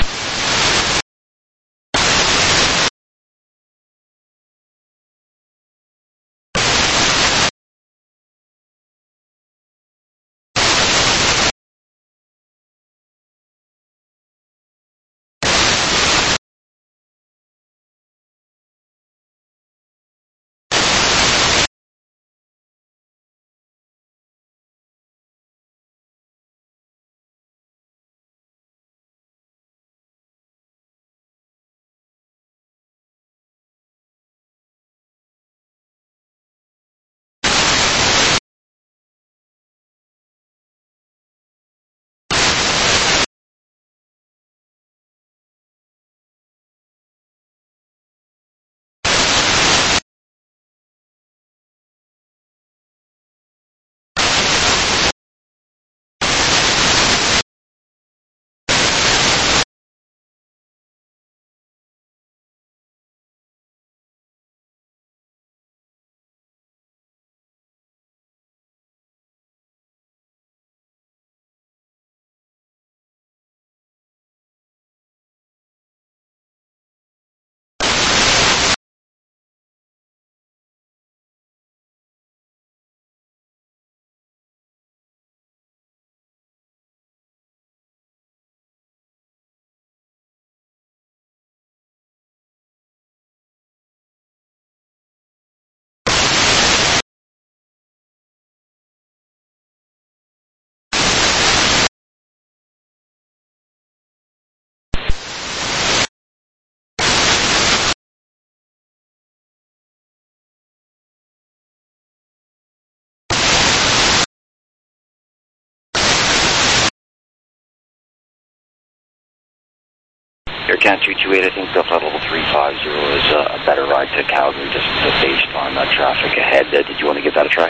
Air Canada two two eight, I think the flight level three five zero is uh, a better ride to Calgary just uh, based on uh, traffic ahead. Uh, did you want to give that a try?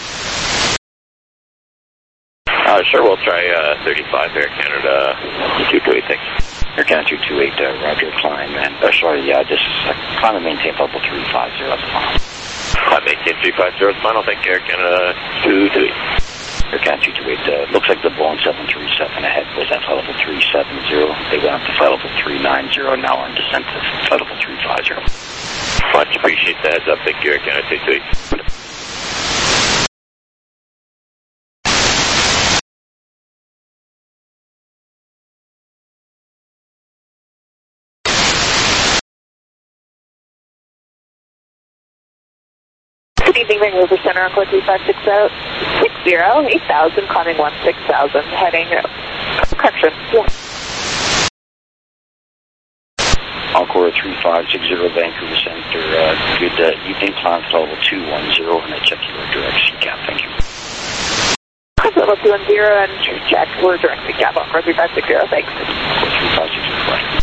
Uh, sure, we'll try uh, thirty-five Air Canada two two eight, thanks. Air Canada two two eight, uh, Roger, climb, and uh, sorry, yeah, this is uh, climb and maintain flight level three five zero, that's fine. Climb maintain three five zero, final, thank you, Air Canada two two eight. Air Canada two two eight, uh, looks like the Boeing seven three seven ahead was at flight level three seven zero. They went up to flight level three nine zero, now on descent to flight level three five zero. Much appreciate the heads up, thank you, Air Canada two two eight. Good evening, Vancouver Center, Encore three five six zero, six zero, eight thousand, climbing one six thousand, heading, correction, yeah. Encore three five six zero, Vancouver Center, uh, good uh, evening, climb flight level two one zero, and I check your direct C CAP, thank you. Climb level two one zero, and check, we're direct C CAP, Encore three five six zero, thanks. Encore three five six zero, bye.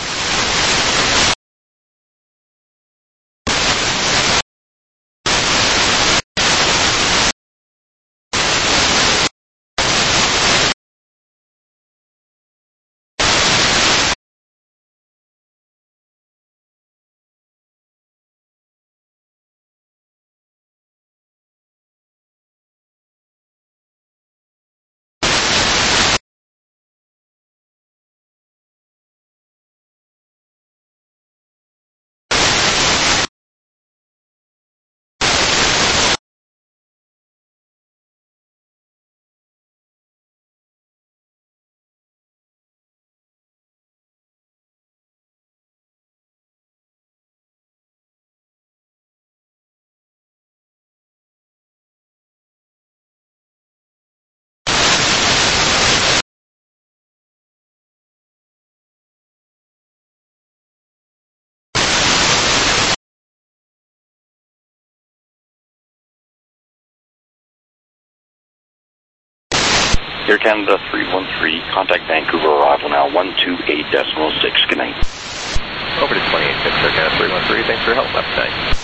Air Canada three one three, contact Vancouver, arrival now one two eight decimal six, good night. Over to twenty-eight six, Air Canada three one three, thanks for your help, left night.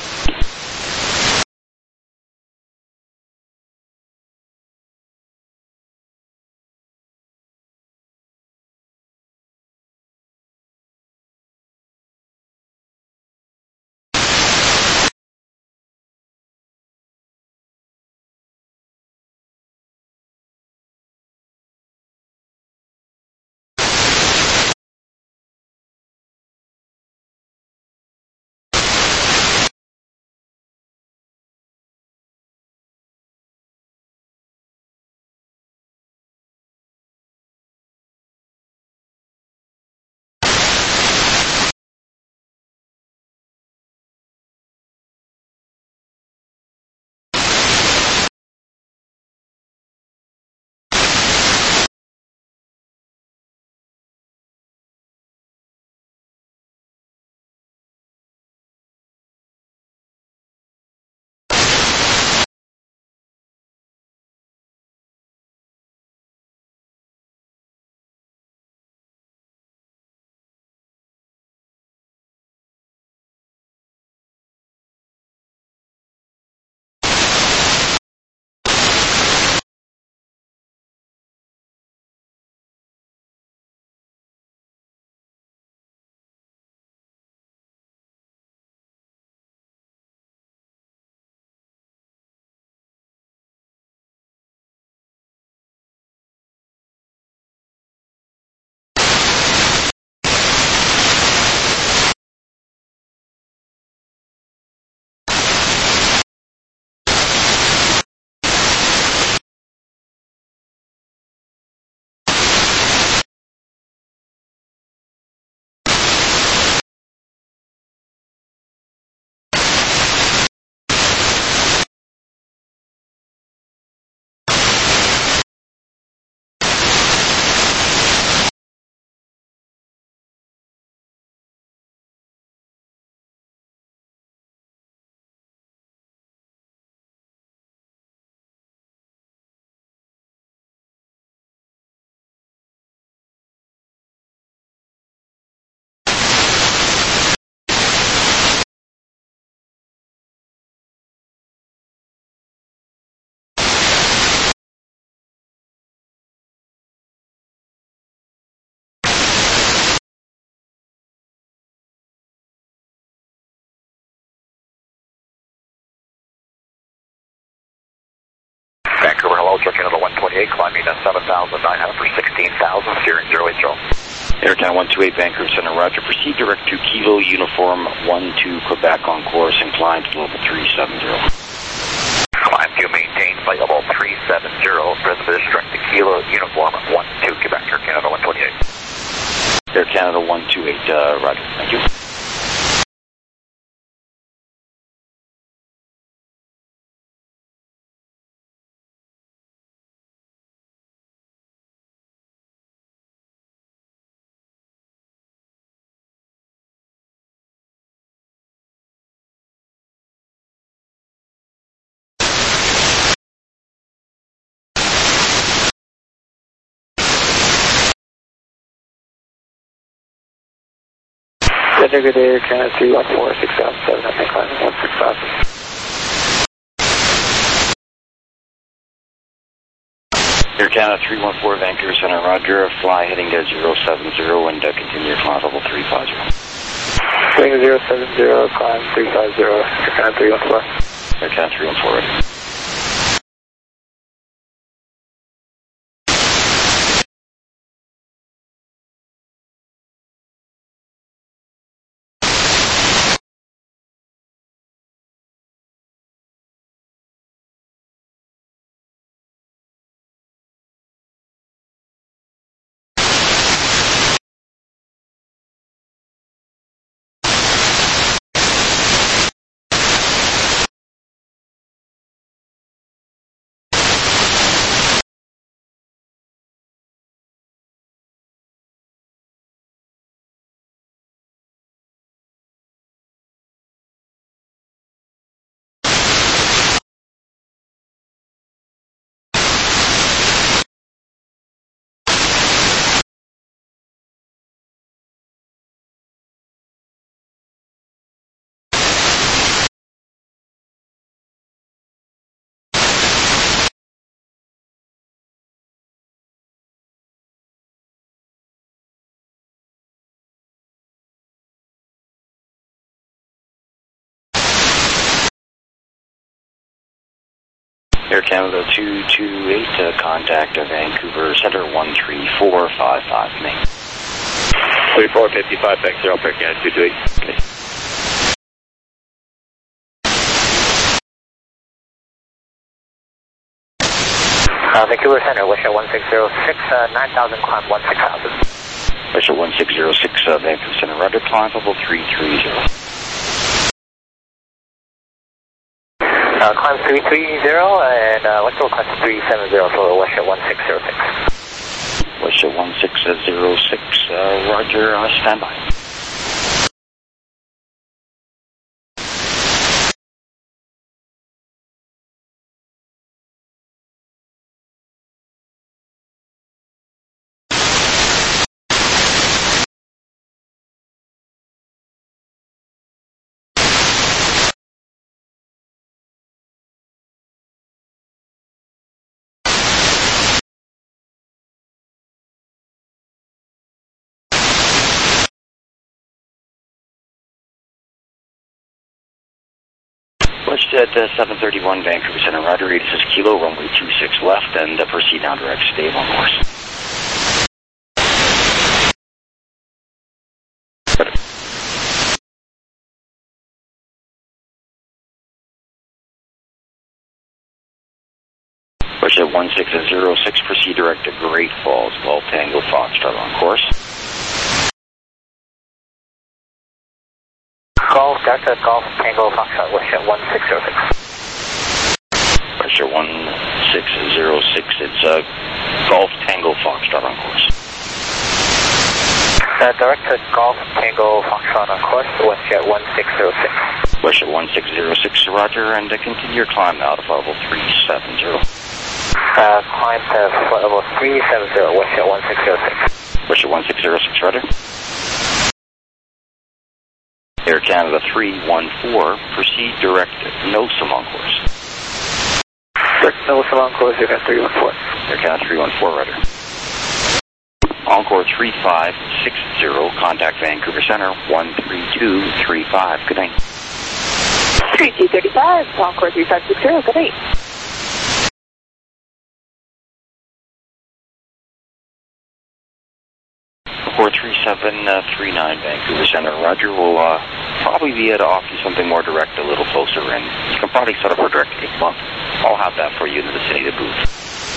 eight, climbing at seven thousand nine hundred for sixteen thousand, steering zero eight zero. Air Canada one two eight, Vancouver Center, Roger. Proceed direct to Kilo Uniform one two, Quebec on course, inclined to level three seven zero. Climb to maintain flight level three seven zero, present position direct to Kilo Uniform one two, Quebec, Air Canada one twenty-eight. Air Canada one two eight, uh, Roger. Thank you. Good day, Air Canada three one four, six seven seven, I think climbing one six thousand. Air Canada three one four, Vancouver Center, Roger. Fly heading to zero seven zero and uh, continue climb level three five zero. Swing zero seven zero, climb three five zero, Air Canada three one four. Air Canada three one four, ready. Air Canada two two eight, uh, contact uh, Vancouver Center one three four five five, Main. three four five five, thanks, zero, Air Canada two two eight. Okay. Uh, Vancouver Center, Wisha one six zero six, uh, nine thousand, climb one six thousand. Wisha one six zero six, uh, Vancouver Center, Roger. Climb level three three zero. Uh, climb three three zero, and uh, let's go climb three seven zero for Wisha one six zero six. Wisha one six zero six, uh, Roger, uh, standby. Watched at uh, seven thirty-one, Vancouver Center, Roger, eighty-six Kilo, runway two six left, and uh, proceed down direct, stay on course. Watch at one six zero six, proceed direct to Great Falls, Golf Tango Foxtrot on course. Golf, Delta, Golf, Tango, Foxtrot, Wisha one six zero six. Pressure one six zero six, it's uh, Golf Tango Foxtrot on course. Uh, direct to Golf, Tango, Foxtrot on course, Wisha one six zero six. Wisha one six zero six, Roger, and uh, continue your climb out of level three seven zero. Uh, climb to flight level three seven zero, Wisha one six zero six. Wisha one six zero six, Roger. Air Canada three one four, proceed direct NOSAM on course. Direct NOSAM on course, Air Canada three one four. Air Canada three one four, Roger. Encore three five six zero, contact Vancouver Center one three two three five, good night. three two three five, Encore three five six zero, good night. four three seven three nine Vancouver Center. Roger, we'll uh, probably be able to offer you something more direct a little closer, and you can probably set up for direct eight month. I'll have that for you in the vicinity of the booth.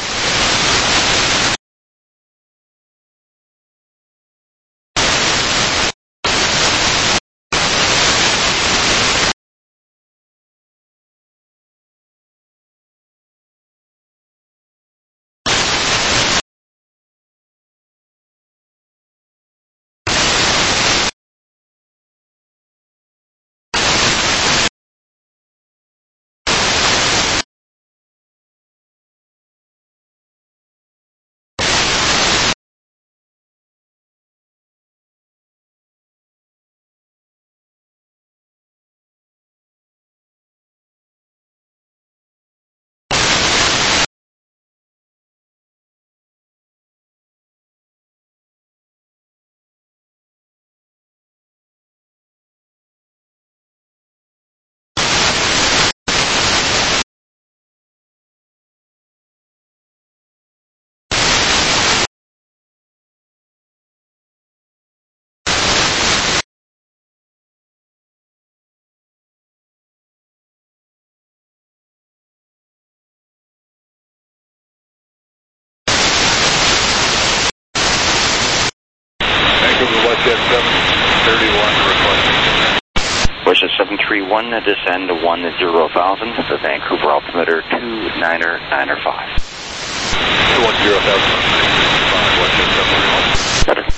WestJet seven three one, descend to one zero thousand, the Vancouver altimeter two niner niner five. one zero thousand, WestJet seven three one. Better.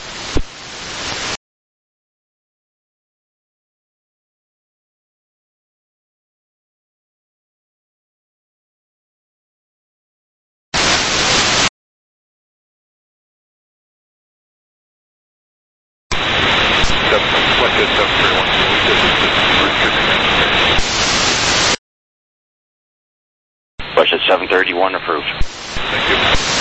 WestJet seven three one, WestJet seven thirty-one approved. Thank you.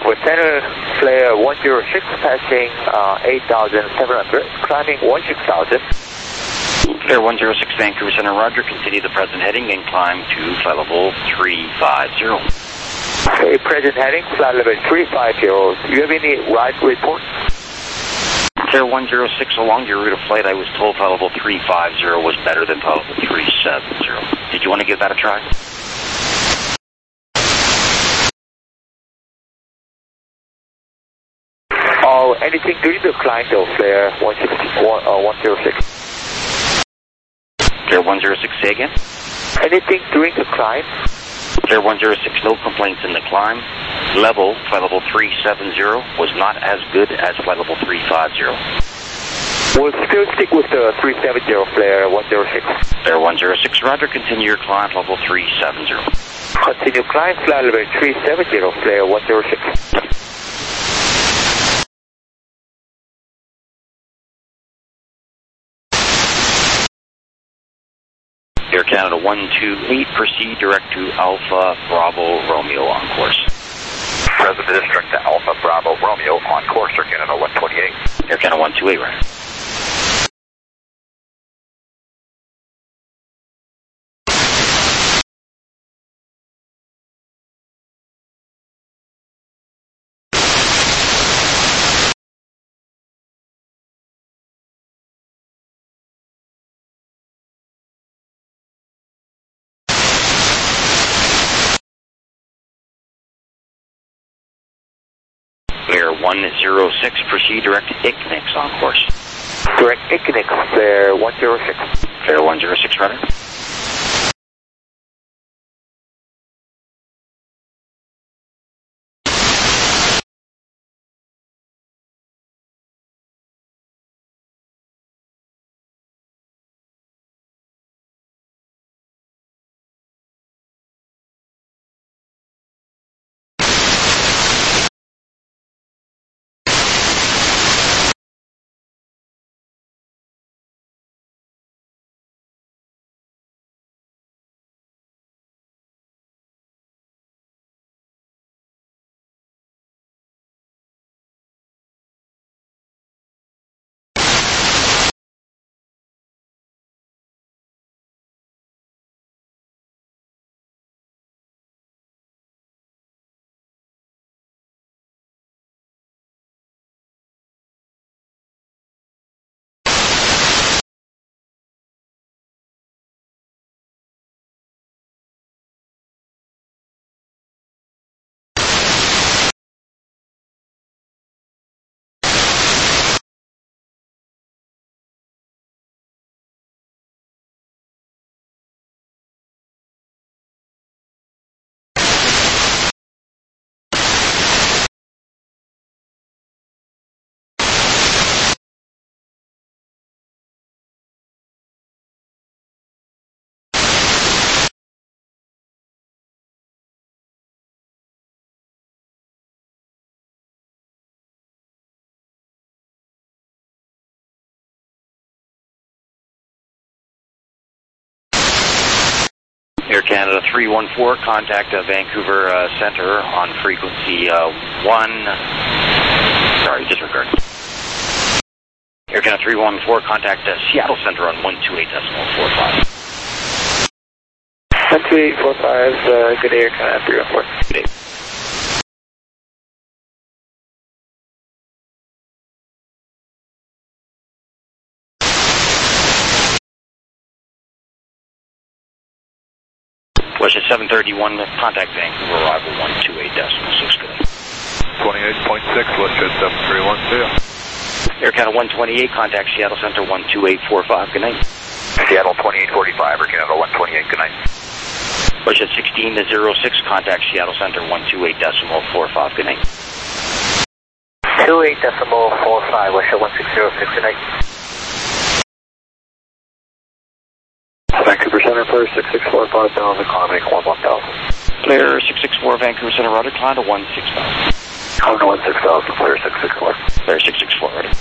For center, flare one zero six, passing uh, eight thousand seven hundred, climbing one six thousand. Flare one zero six, Vancouver Center, roger. Continue the present heading and climb to flight level three five zero. Okay, present heading, flight level three five zero. Do you have any ride report? Flare one zero six, along your route of flight, I was told flight level three five zero was better than flight level three seven zero. Did you want to give that a try? Oh, anything during the climb though, flare one zero six? Flare one zero six, say again? Anything during the climb? Flare one zero six, no complaints in the climb. Level, flight level three seven zero, was not as good as flight level three five zero. We'll still stick with the three seven zero, flare one zero six. Flare one zero six, roger. Continue your climb, level three seven zero. Continue climb, flight level three seven zero, flare one zero six. Air Canada one two eight, proceed direct to Alpha Bravo Romeo on course. Present district to Alpha Bravo Romeo on course, Air Canada one twenty-eight. Air Canada one two eight, right. Flare one zero six, proceed direct to Ignix on course. Direct Ignix, flare one zero six. Flare one zero six, runner. Air Canada three one four, contact uh, Vancouver uh, Center on frequency uh, one, sorry, disregard. Air Canada three one four, contact uh, Seattle Center on one two eight decimal four five. one two eight four five, uh, good day, Air Canada three one four. Good day. Westjet seven thirty-one, contact Vancouver, arrival one two eight decimal six, good day. twenty-eight point six, Westjet seven three one two. Air Canada one twenty-eight, contact Seattle Center one two eight four five, good night. Seattle twenty-eight forty-five, Air Canada one twenty-eight, good night. Westjet sixteen to zero six, contact Seattle Center one two eight decimal four five, good night. two eight decimal four five, Westjet one six zero six, good night. Vancouver Center, Flare six six four five thousand, climbing one one thousand. Flare six six four, Vancouver Center, roger, climb to one six thousand. Climb to one six thousand, Flare six six four. Flare six six four, roger.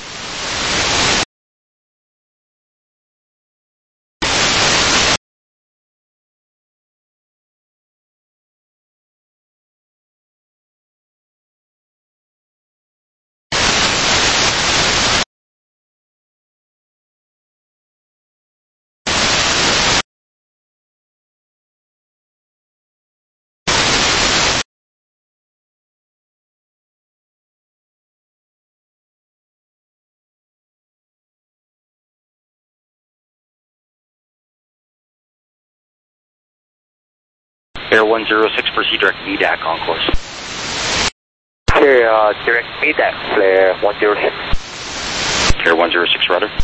Air one zero six, proceed direct V D A C on course. Here, uh, direct V D A C, flare one zero six. Air one zero six, rudder.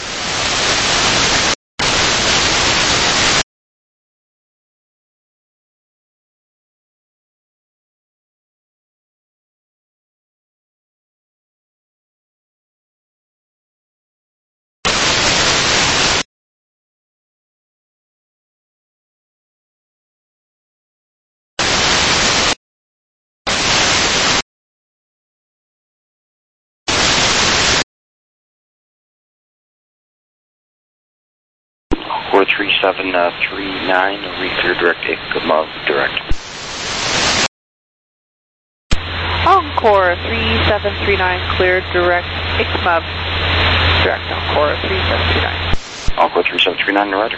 four three seven three nine, reclear direct, take above direct. Encore three seven three nine, cleared direct, I C M U V, direct Encore three seven three nine. Encore three seven three nine, roger.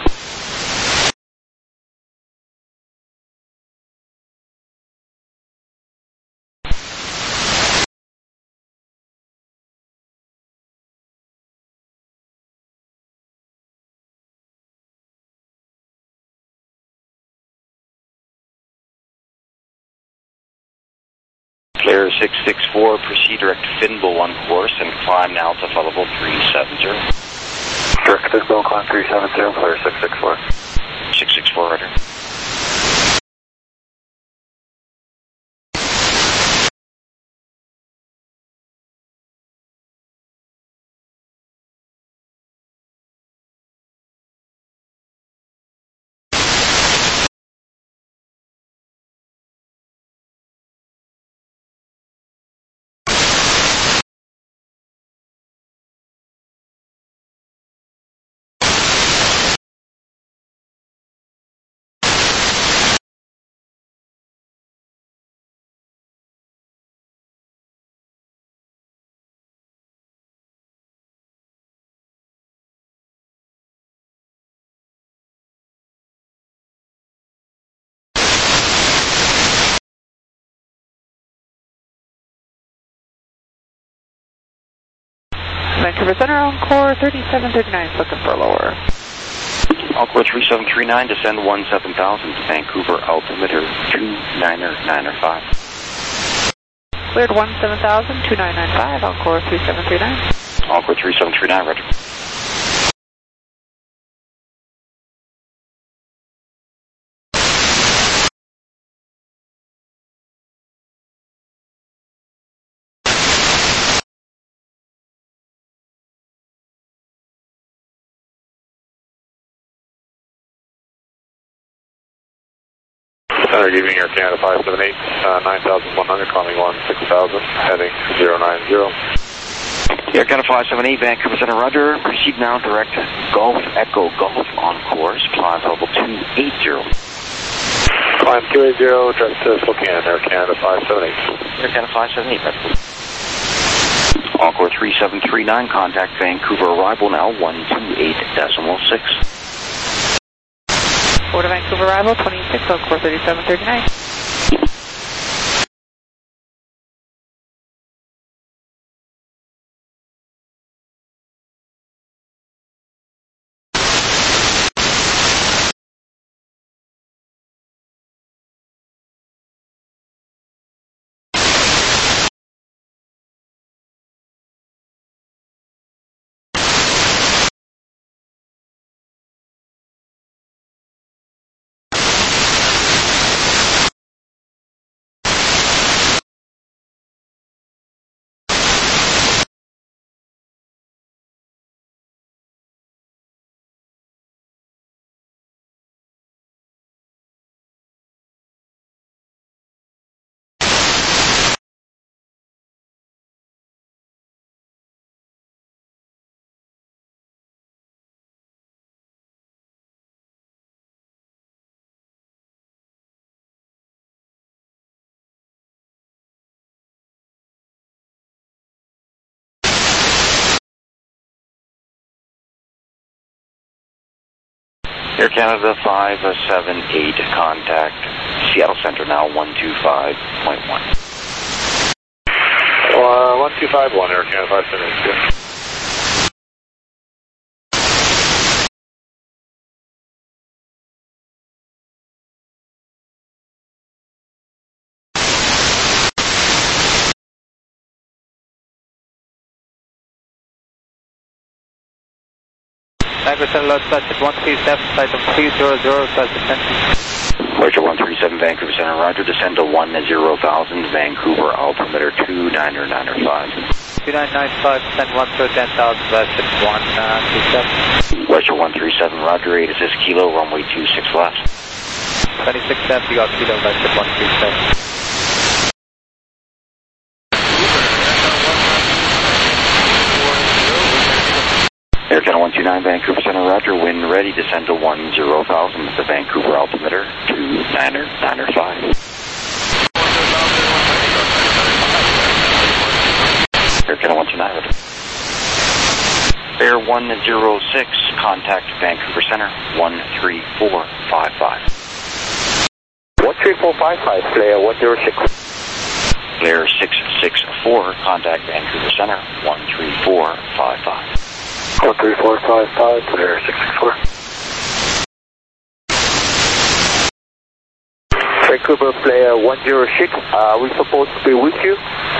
Flare six six four, proceed direct Finbo on course and climb now to level three seven zero. Direct Finbo, climb three seven zero, flare six six four. six six four, roger. Vancouver Center, Encore thirty-seven thirty-nine, looking for lower. Encore three seven three nine, descend one seven thousand to Vancouver, altimeter two niner niner five. Cleared one seven thousand, two nine nine five, Encore three seven three nine. Encore three seven three nine, roger. Center, giving Air Canada five seven eight, uh, nine thousand one hundred, climbing one six thousand, heading zero nine zero. Air Canada five seven eight, Vancouver Center, roger. Proceed now direct Golf Echo Golf on course, climb level two eight zero. Climb two eight zero, direct to Spokane, Air Canada five seven eight. Air Canada five seven eight, roger. Encore three seven three nine, contact Vancouver, arrival now one two eight decimal six. Port of Vancouver arrival, twenty-six, Encore thirty-seven thirty-nine. Air Canada five seven eight, contact Seattle Center now one two five point one. Uh, one two five one, Air Canada five seven eight. Vancouver Center, load flight at one three seven, flight of three zero zero, request attention. Roger, one three seven Vancouver Center, roger, descend to one zero thousand, Vancouver, altimeter two nine nine five. two nine nine five, descend one through ten thousand, west at one three seven. Roger, one three seven, roger, eight assist kilo, runway two six left. twenty-six seventy, got kilo, west at one three seven. Air Canada one two nine, Vancouver Center, roger, wind ready, descend to one zero thousand at the Vancouver altimeter, two nine nine five. Air Canada one two nine, Air one zero six, contact Vancouver Center, one three four five five. one three four five five, Flair one zero six. Flair six six four, contact Vancouver Center, one three four five five. one three four five five, Flair six six four. Vancouver Flair one zero six, uh, we're supposed to be with you.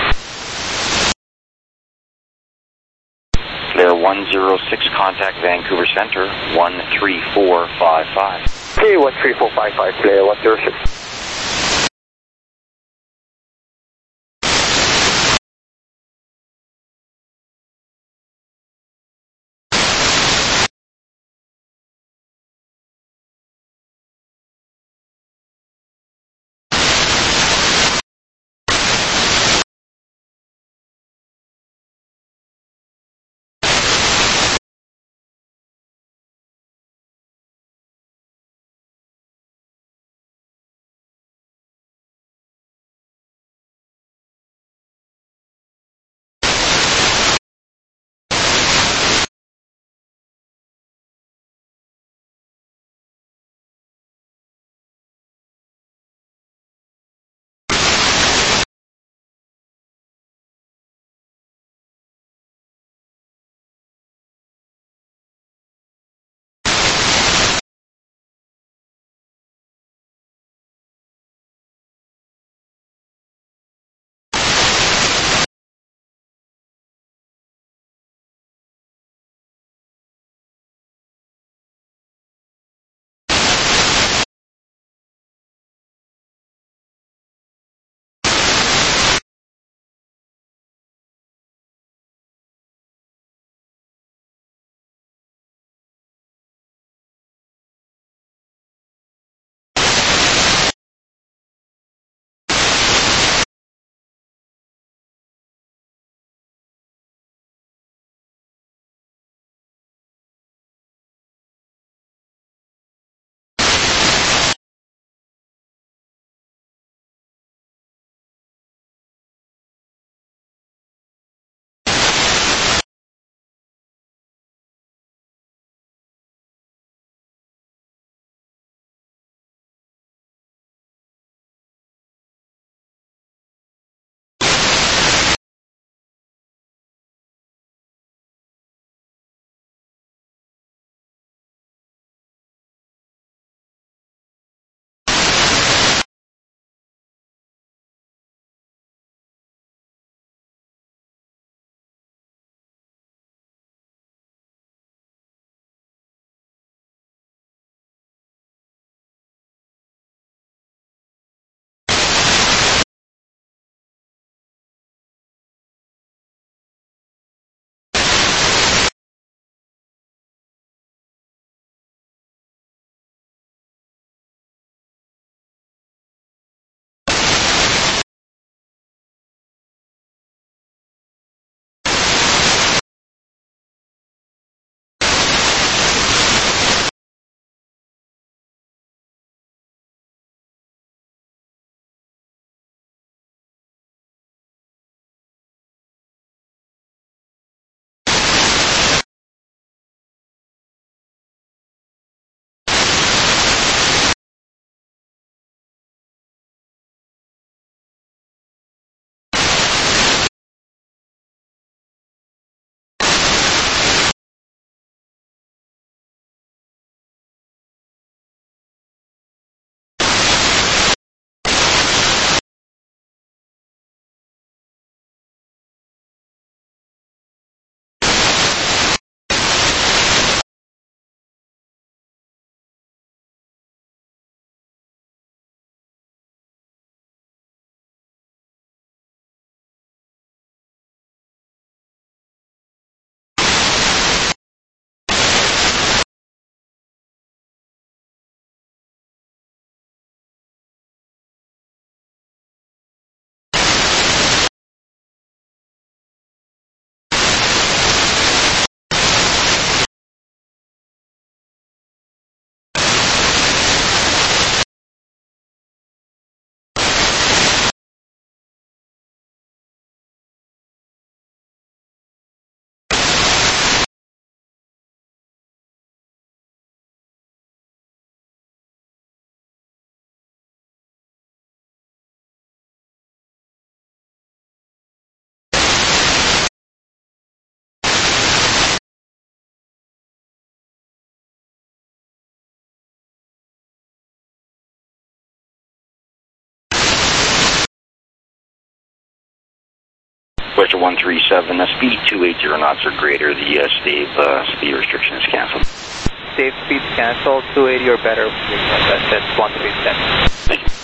Flair one zero six, contact Vancouver Center, one three four five five. Okay, one three four five five, Flair one zero six. Western one three seven, uh, speed two eighty knots or greater. The uh, stave uh, speed restriction is canceled. Stave speed canceled, two eighty or better. That's one three seven. Thank you.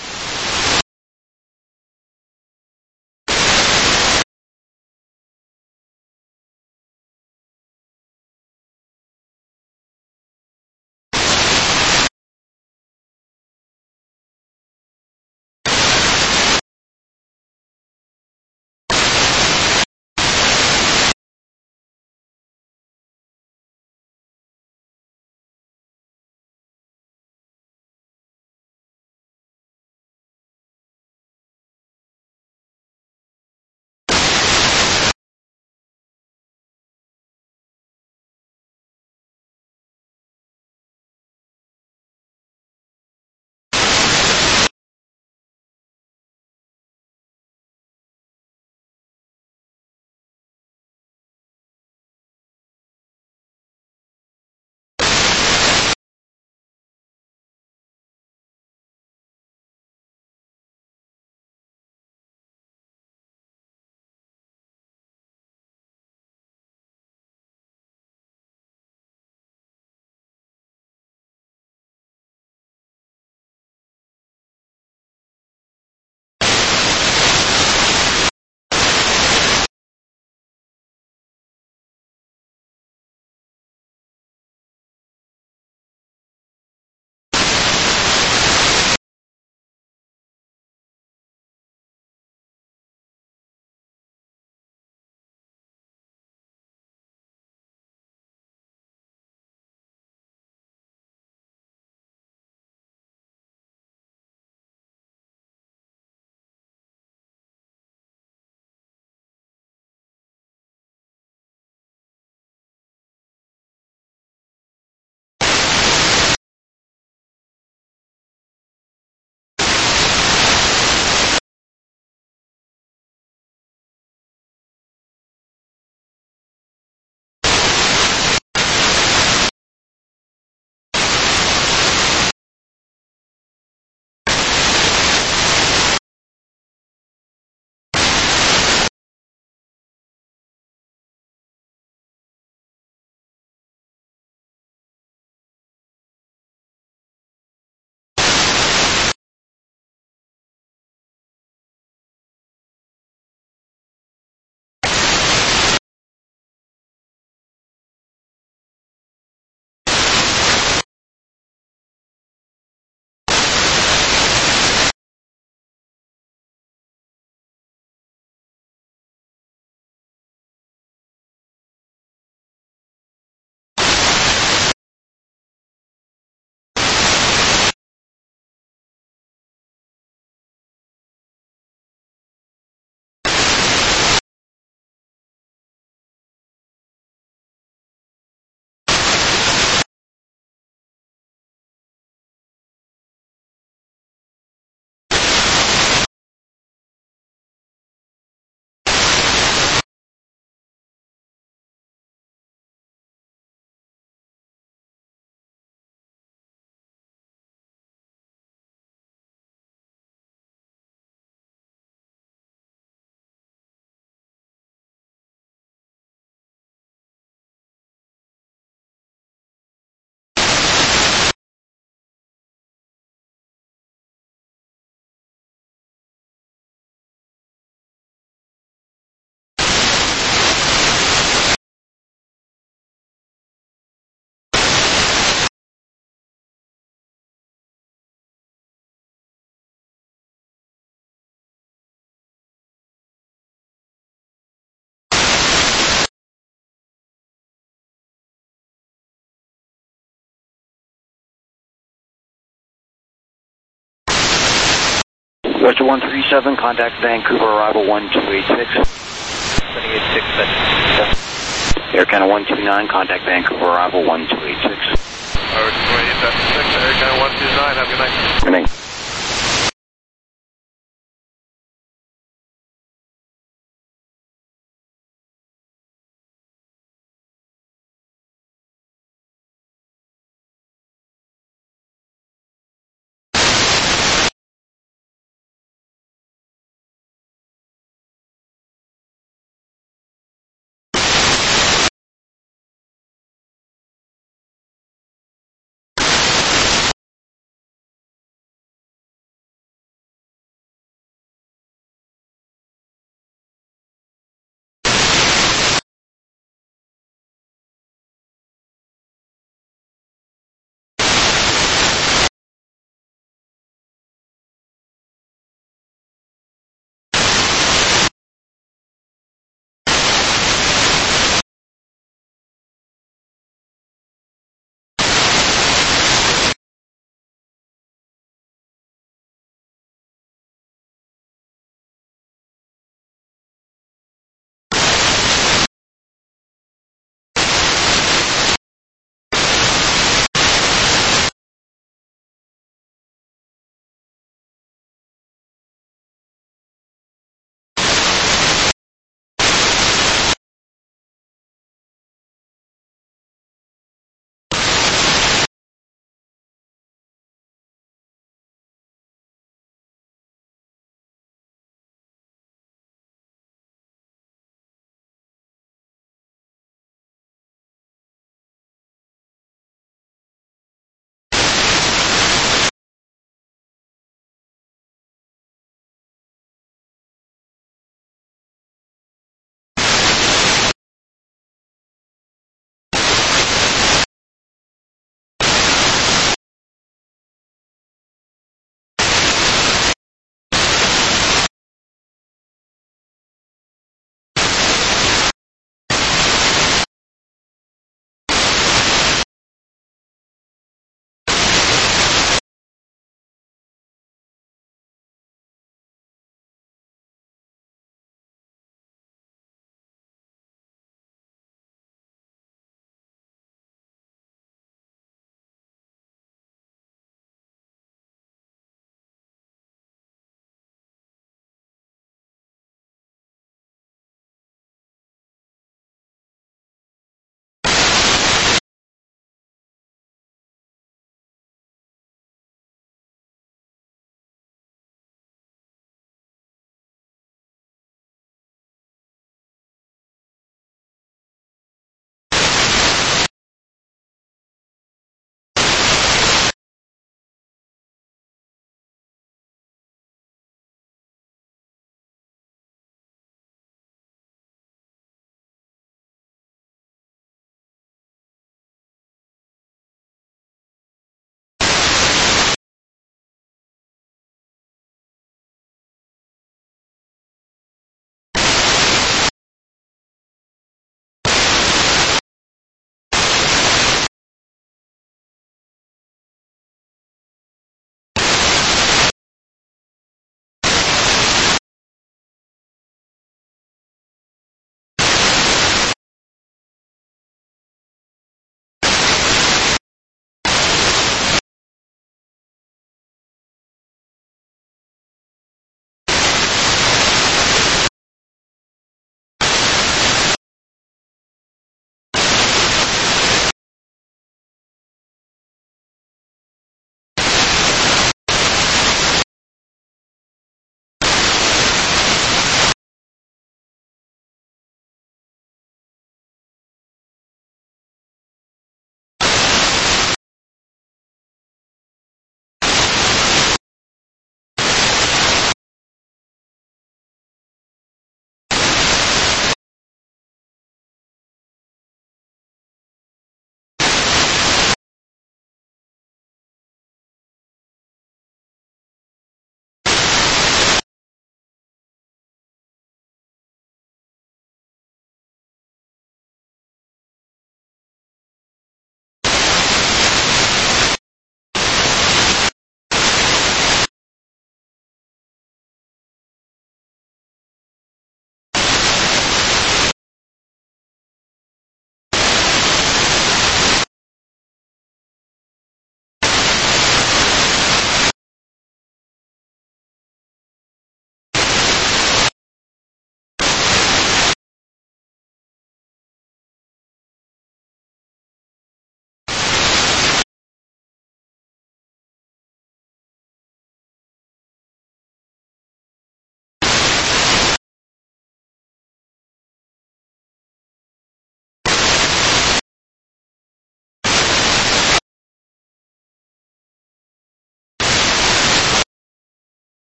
Western one three seven, contact Vancouver, arrival one two eight six. two eight six, that's Air Canada one two nine, contact Vancouver, arrival one two eight six. Over two eight seven six, Air Canada one two nine, have a good night. Good night.